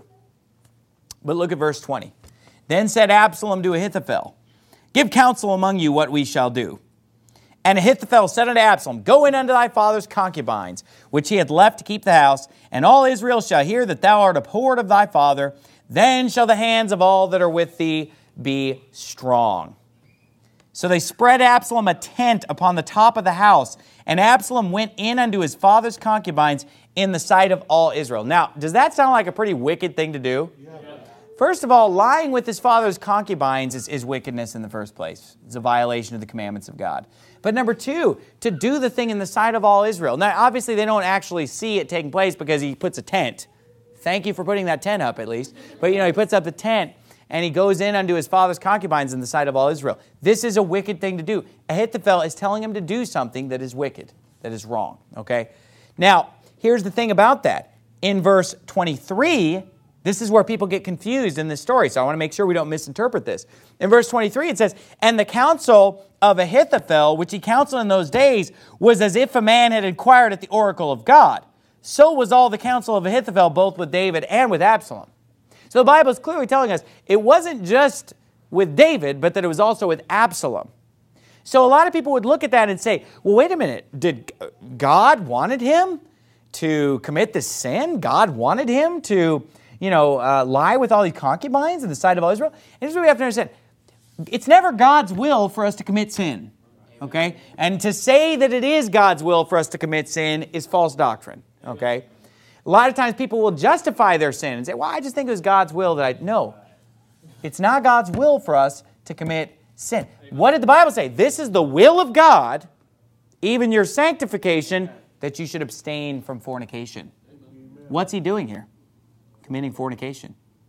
But look at verse 20. Then said Absalom to Ahithophel, give counsel among you what we shall do. And Ahithophel said unto Absalom, go in unto thy father's concubines, which he hath left to keep the house, and all Israel shall hear that thou art abhorred of thy father. Then shall the hands of all that are with thee be strong. So they spread Absalom a tent upon the top of the house, and Absalom went in unto his father's concubines in the sight of all Israel. Now, does that sound like a pretty wicked thing to do? Yeah. First of all, lying with his father's concubines is wickedness in the first place. It's a violation of the commandments of God. But number two, to do the thing in the sight of all Israel. Now, obviously, they don't actually see it taking place because he puts a tent. Thank you for putting that tent up, at least. But, he puts up the tent, and he goes in unto his father's concubines in the sight of all Israel. This is a wicked thing to do. Ahithophel is telling him to do something that is wicked, that is wrong, okay? Now, here's the thing about that. In verse 23, this is where people get confused in this story, so I want to make sure we don't misinterpret this. In verse 23, it says, "And the counsel of Ahithophel, which he counseled in those days, was as if a man had inquired at the oracle of God. So was all the counsel of Ahithophel, both with David and with Absalom." So the Bible is clearly telling us it wasn't just with David, but that it was also with Absalom. So a lot of people would look at that and say, well, wait a minute, did God wanted him to commit this sin? God wanted him to, lie with all these concubines in the sight of all Israel? And here's what we have to understand. It's never God's will for us to commit sin, okay? And to say that it is God's will for us to commit sin is false doctrine, okay? A lot of times people will justify their sin and say, well, I just think it was God's will that No, it's not God's will for us to commit sin. What did the Bible say? This is the will of God, even your sanctification, that you should abstain from fornication. What's he doing here? Committing fornication.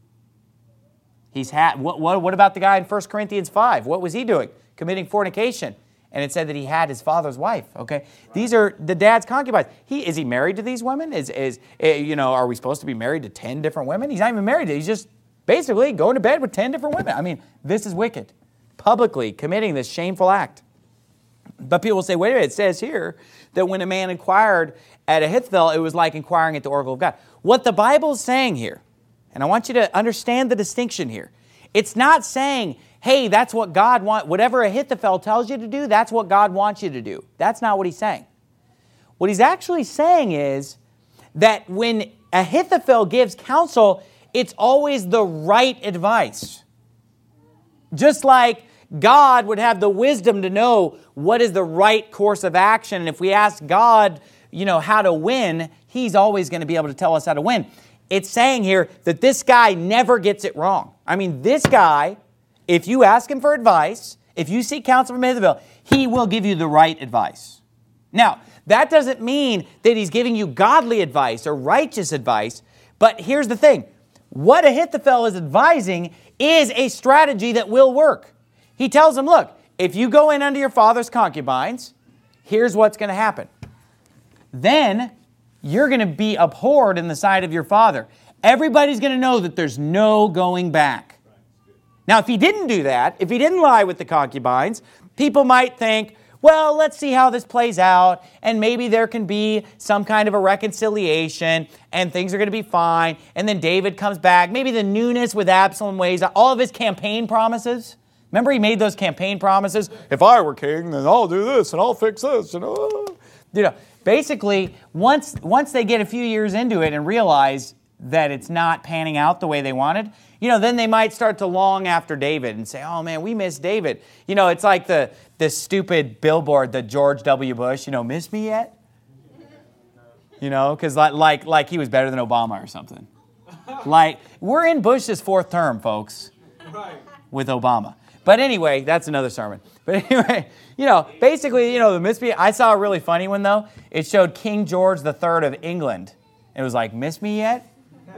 What about the guy in 1 Corinthians 5? What was he doing? Committing fornication. And it said that he had his father's wife, okay? These are the dad's concubines. Is he married to these women? Are we supposed to be married to 10 different women? He's not even married to them. He's just basically going to bed with 10 different women. I mean, this is wicked. Publicly committing this shameful act. But people will say, wait a minute, it says here that when a man inquired at Ahithophel, it was like inquiring at the oracle of God. What the Bible is saying here, and I want you to understand the distinction here, it's not saying, hey, that's what God wants. Whatever Ahithophel tells you to do, that's what God wants you to do. That's not what he's saying. What he's actually saying is that when Ahithophel gives counsel, it's always the right advice. Just like God would have the wisdom to know what is the right course of action. And if we ask God, how to win, he's always going to be able to tell us how to win. It's saying here that this guy never gets it wrong. I mean, this guy, if you ask him for advice, if you seek counsel from Ahithophel, he will give you the right advice. Now, that doesn't mean that he's giving you godly advice or righteous advice, but here's the thing. What Ahithophel is advising is a strategy that will work. He tells him, look, if you go in under your father's concubines, here's what's going to happen. Then you're going to be abhorred in the sight of your father. Everybody's going to know that there's no going back. Now, if he didn't do that, if he didn't lie with the concubines, people might think, well, let's see how this plays out, and maybe there can be some kind of a reconciliation, and things are going to be fine, and then David comes back. Maybe the newness with Absalom weighs out. All of his campaign promises. Remember he made those campaign promises? If I were king, then I'll do this, and I'll fix this. Basically, once they get a few years into it and realize that it's not panning out the way they wanted, then they might start to long after David and say, oh man, we miss David. It's like this stupid billboard that George W. Bush, miss me yet? Because like he was better than Obama or something. Like, we're in Bush's fourth term, folks, with Obama. But anyway, that's another sermon. But anyway, basically, the miss me. I saw a really funny one, though. It showed King George III of England. It was like, miss me yet?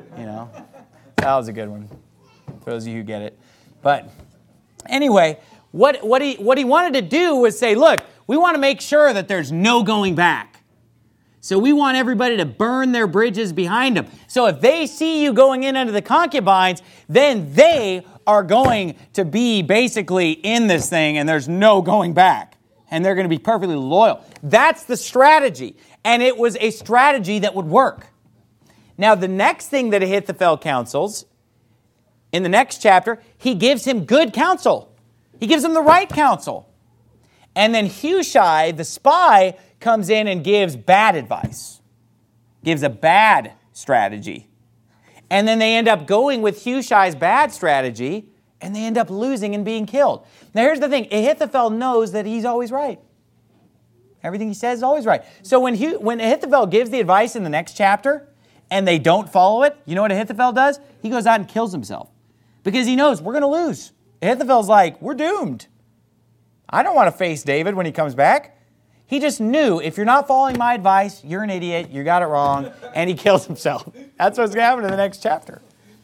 That was a good one, for those of you who get it. But anyway, what he wanted to do was say, look, we want to make sure that there's no going back. So we want everybody to burn their bridges behind them. So if they see you going in under the concubines, then they are going to be basically in this thing and there's no going back. And they're going to be perfectly loyal. That's the strategy. And it was a strategy that would work. Now, the next thing that Ahithophel counsels, in the next chapter, he gives him good counsel. He gives him the right counsel. And then Hushai, the spy, comes in and gives bad advice. Gives a bad strategy. And then they end up going with Hushai's bad strategy, And they end up losing and being killed. Now here's the thing. Ahithophel knows that he's always right. Everything he says is always right. So when Ahithophel gives the advice in the next chapter and they don't follow it, you know what Ahithophel does? He goes out and kills himself. Because he knows we're going to lose. Ahithophel's like, we're doomed. I don't want to face David when he comes back. He just knew, if you're not following my advice, you're an idiot, you got it wrong, and he kills himself. That's what's going to happen in the next chapter.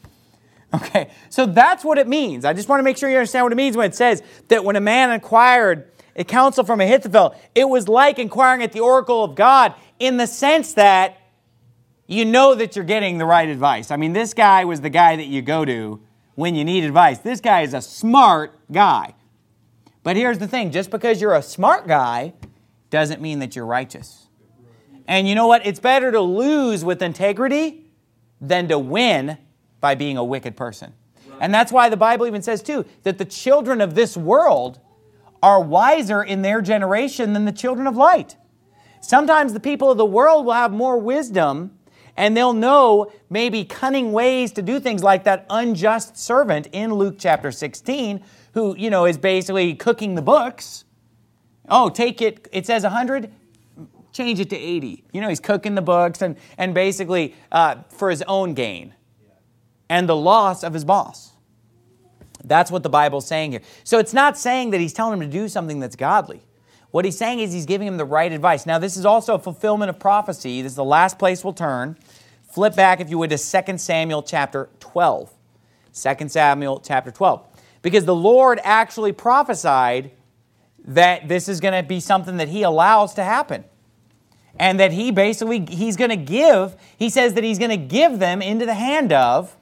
Okay, so that's what it means. I just want to make sure you understand what it means when it says that when a man inquired a counsel from Ahithophel, it was like inquiring at the oracle of God, in the sense that you know that you're getting the right advice. I mean, this guy was the guy that you go to when you need advice. This guy is a smart guy. But here's the thing. Just because you're a smart guy doesn't mean that you're righteous. And you know what? It's better to lose with integrity than to win by being a wicked person. And that's why the Bible even says, too, that the children of this world are wiser in their generation than the children of light. Sometimes the people of the world will have more wisdom, and they'll know maybe cunning ways to do things, like that unjust servant in Luke chapter 16, who, is basically cooking the books. Oh, take it, it says 100, change it to 80. He's cooking the books and basically for his own gain and the loss of his boss. That's what the Bible's saying here. So it's not saying that he's telling him to do something that's godly. What he's saying is he's giving him the right advice. Now, this is also a fulfillment of prophecy. This is the last place we'll turn. Flip back, if you would, to 2 Samuel chapter 12. 2 Samuel chapter 12. Because the Lord actually prophesied that this is going to be something that he allows to happen. And that he's going to give, he says that he's going to give them into the hand of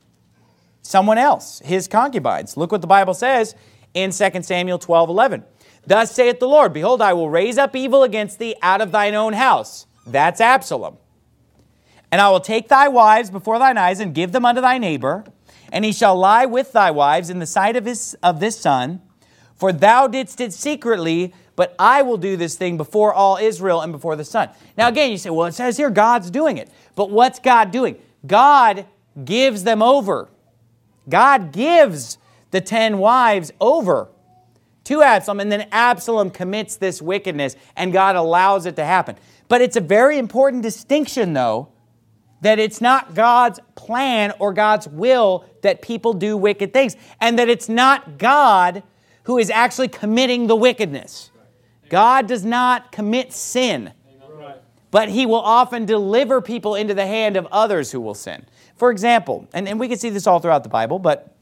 someone else, his concubines. Look what the Bible says in 2 Samuel 12:11. Thus saith the Lord, behold, I will raise up evil against thee out of thine own house. That's Absalom. And I will take thy wives before thine eyes and give them unto thy neighbor, and he shall lie with thy wives in the sight of this son. For thou didst it secretly, but I will do this thing before all Israel and before the sun. Now again, you say, well, it says here God's doing it. But what's God doing? God gives them over. God gives the 10 wives over to Absalom, and then Absalom commits this wickedness, and God allows it to happen. But it's a very important distinction, though, that it's not God's plan or God's will that people do wicked things, and that it's not God who is actually committing the wickedness. God does not commit sin, but he will often deliver people into the hand of others who will sin. For example, and we can see this all throughout the Bible, but,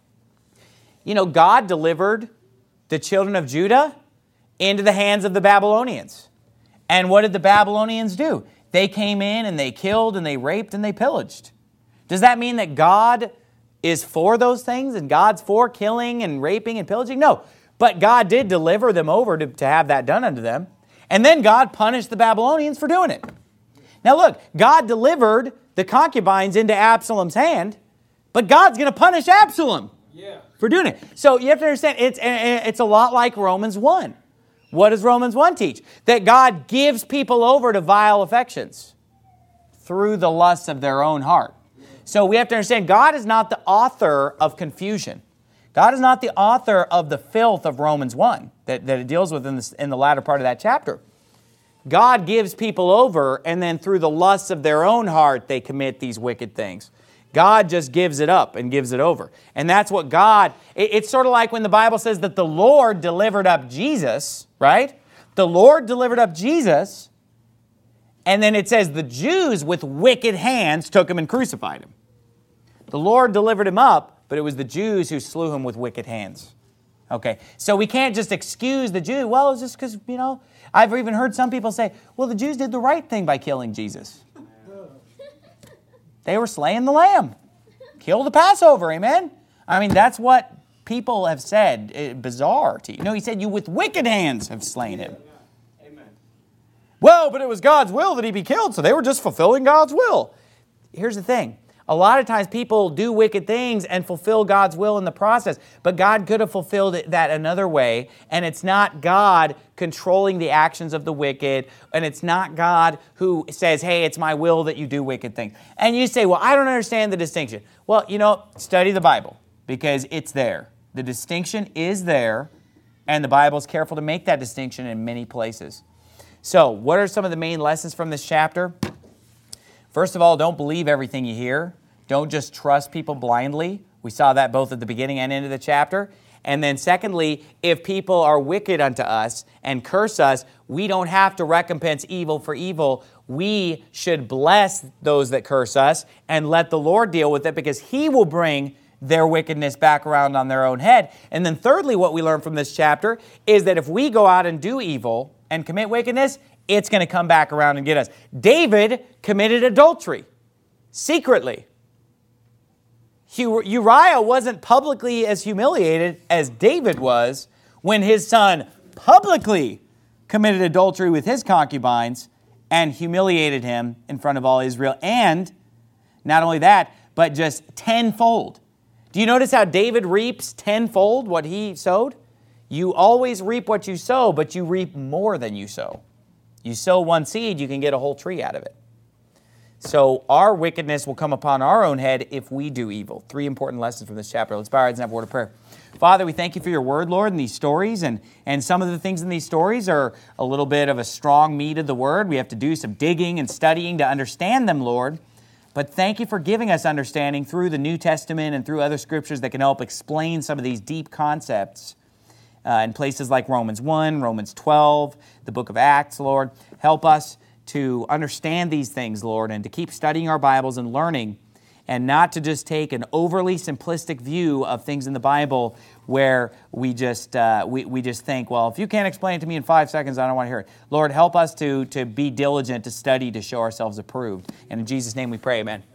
God delivered the children of Judah into the hands of the Babylonians. And what did the Babylonians do? They came in and they killed and they raped and they pillaged. Does that mean that God is for those things and God's for killing and raping and pillaging? No. But God did deliver them over to have that done unto them. And then God punished the Babylonians for doing it. Now look, God delivered the concubines into Absalom's hand, but God's going to punish Absalom for doing it. So you have to understand, it's a lot like Romans 1. What does Romans 1 teach? That God gives people over to vile affections through the lusts of their own heart. So we have to understand, God is not the author of confusion. God is not the author of the filth of Romans 1 that it deals with in the latter part of that chapter. God gives people over, and then through the lusts of their own heart, they commit these wicked things. God just gives it up and gives it over. And that's what God, it's sort of like when the Bible says that the Lord delivered up Jesus, right? The Lord delivered up Jesus, and then it says the Jews with wicked hands took him and crucified him. The Lord delivered him up, but it was the Jews who slew him with wicked hands. Okay, so we can't just excuse the Jew. Well, it's just because, I've even heard some people say, well, the Jews did the right thing by killing Jesus. They were slaying the lamb. Kill the Passover, amen? I mean, that's what people have said. Bizarre to you. No, he said, you with wicked hands have slain him. Amen. Well, but it was God's will that he be killed, so they were just fulfilling God's will. Here's the thing. A lot of times people do wicked things and fulfill God's will in the process, but God could have fulfilled that another way, and it's not God controlling the actions of the wicked, and it's not God who says, hey, it's my will that you do wicked things. And you say, well, I don't understand the distinction. Well, study the Bible, because it's there. The distinction is there, and the Bible is careful to make that distinction in many places. So, what are some of the main lessons from this chapter? First of all, don't believe everything you hear. Don't just trust people blindly. We saw that both at the beginning and end of the chapter. And then secondly, if people are wicked unto us and curse us, we don't have to recompense evil for evil. We should bless those that curse us and let the Lord deal with it, because He will bring their wickedness back around on their own head. And then thirdly, what we learn from this chapter is that if we go out and do evil and commit wickedness, it's going to come back around and get us. David committed adultery secretly. Uriah wasn't publicly as humiliated as David was when his son publicly committed adultery with his concubines and humiliated him in front of all Israel. And not only that, but just tenfold. Do you notice how David reaps tenfold what he sowed? You always reap what you sow, but you reap more than you sow. You sow one seed, you can get a whole tree out of it. So our wickedness will come upon our own head if we do evil. 3 important lessons from this chapter. Let's bow our heads and have a word of prayer. Father, we thank you for your word, Lord, in these stories. And some of the things in these stories are a little bit of a strong meat of the word. We have to do some digging and studying to understand them, Lord. But thank you for giving us understanding through the New Testament and through other scriptures that can help explain some of these deep concepts in places like Romans 1, Romans 12, the book of Acts, Lord. Help us to understand these things, Lord, and to keep studying our Bibles and learning, and not to just take an overly simplistic view of things in the Bible where we just think, well, if you can't explain it to me in 5 seconds, I don't want to hear it. Lord, help us to be diligent to study to show ourselves approved. And in Jesus' name we pray, amen.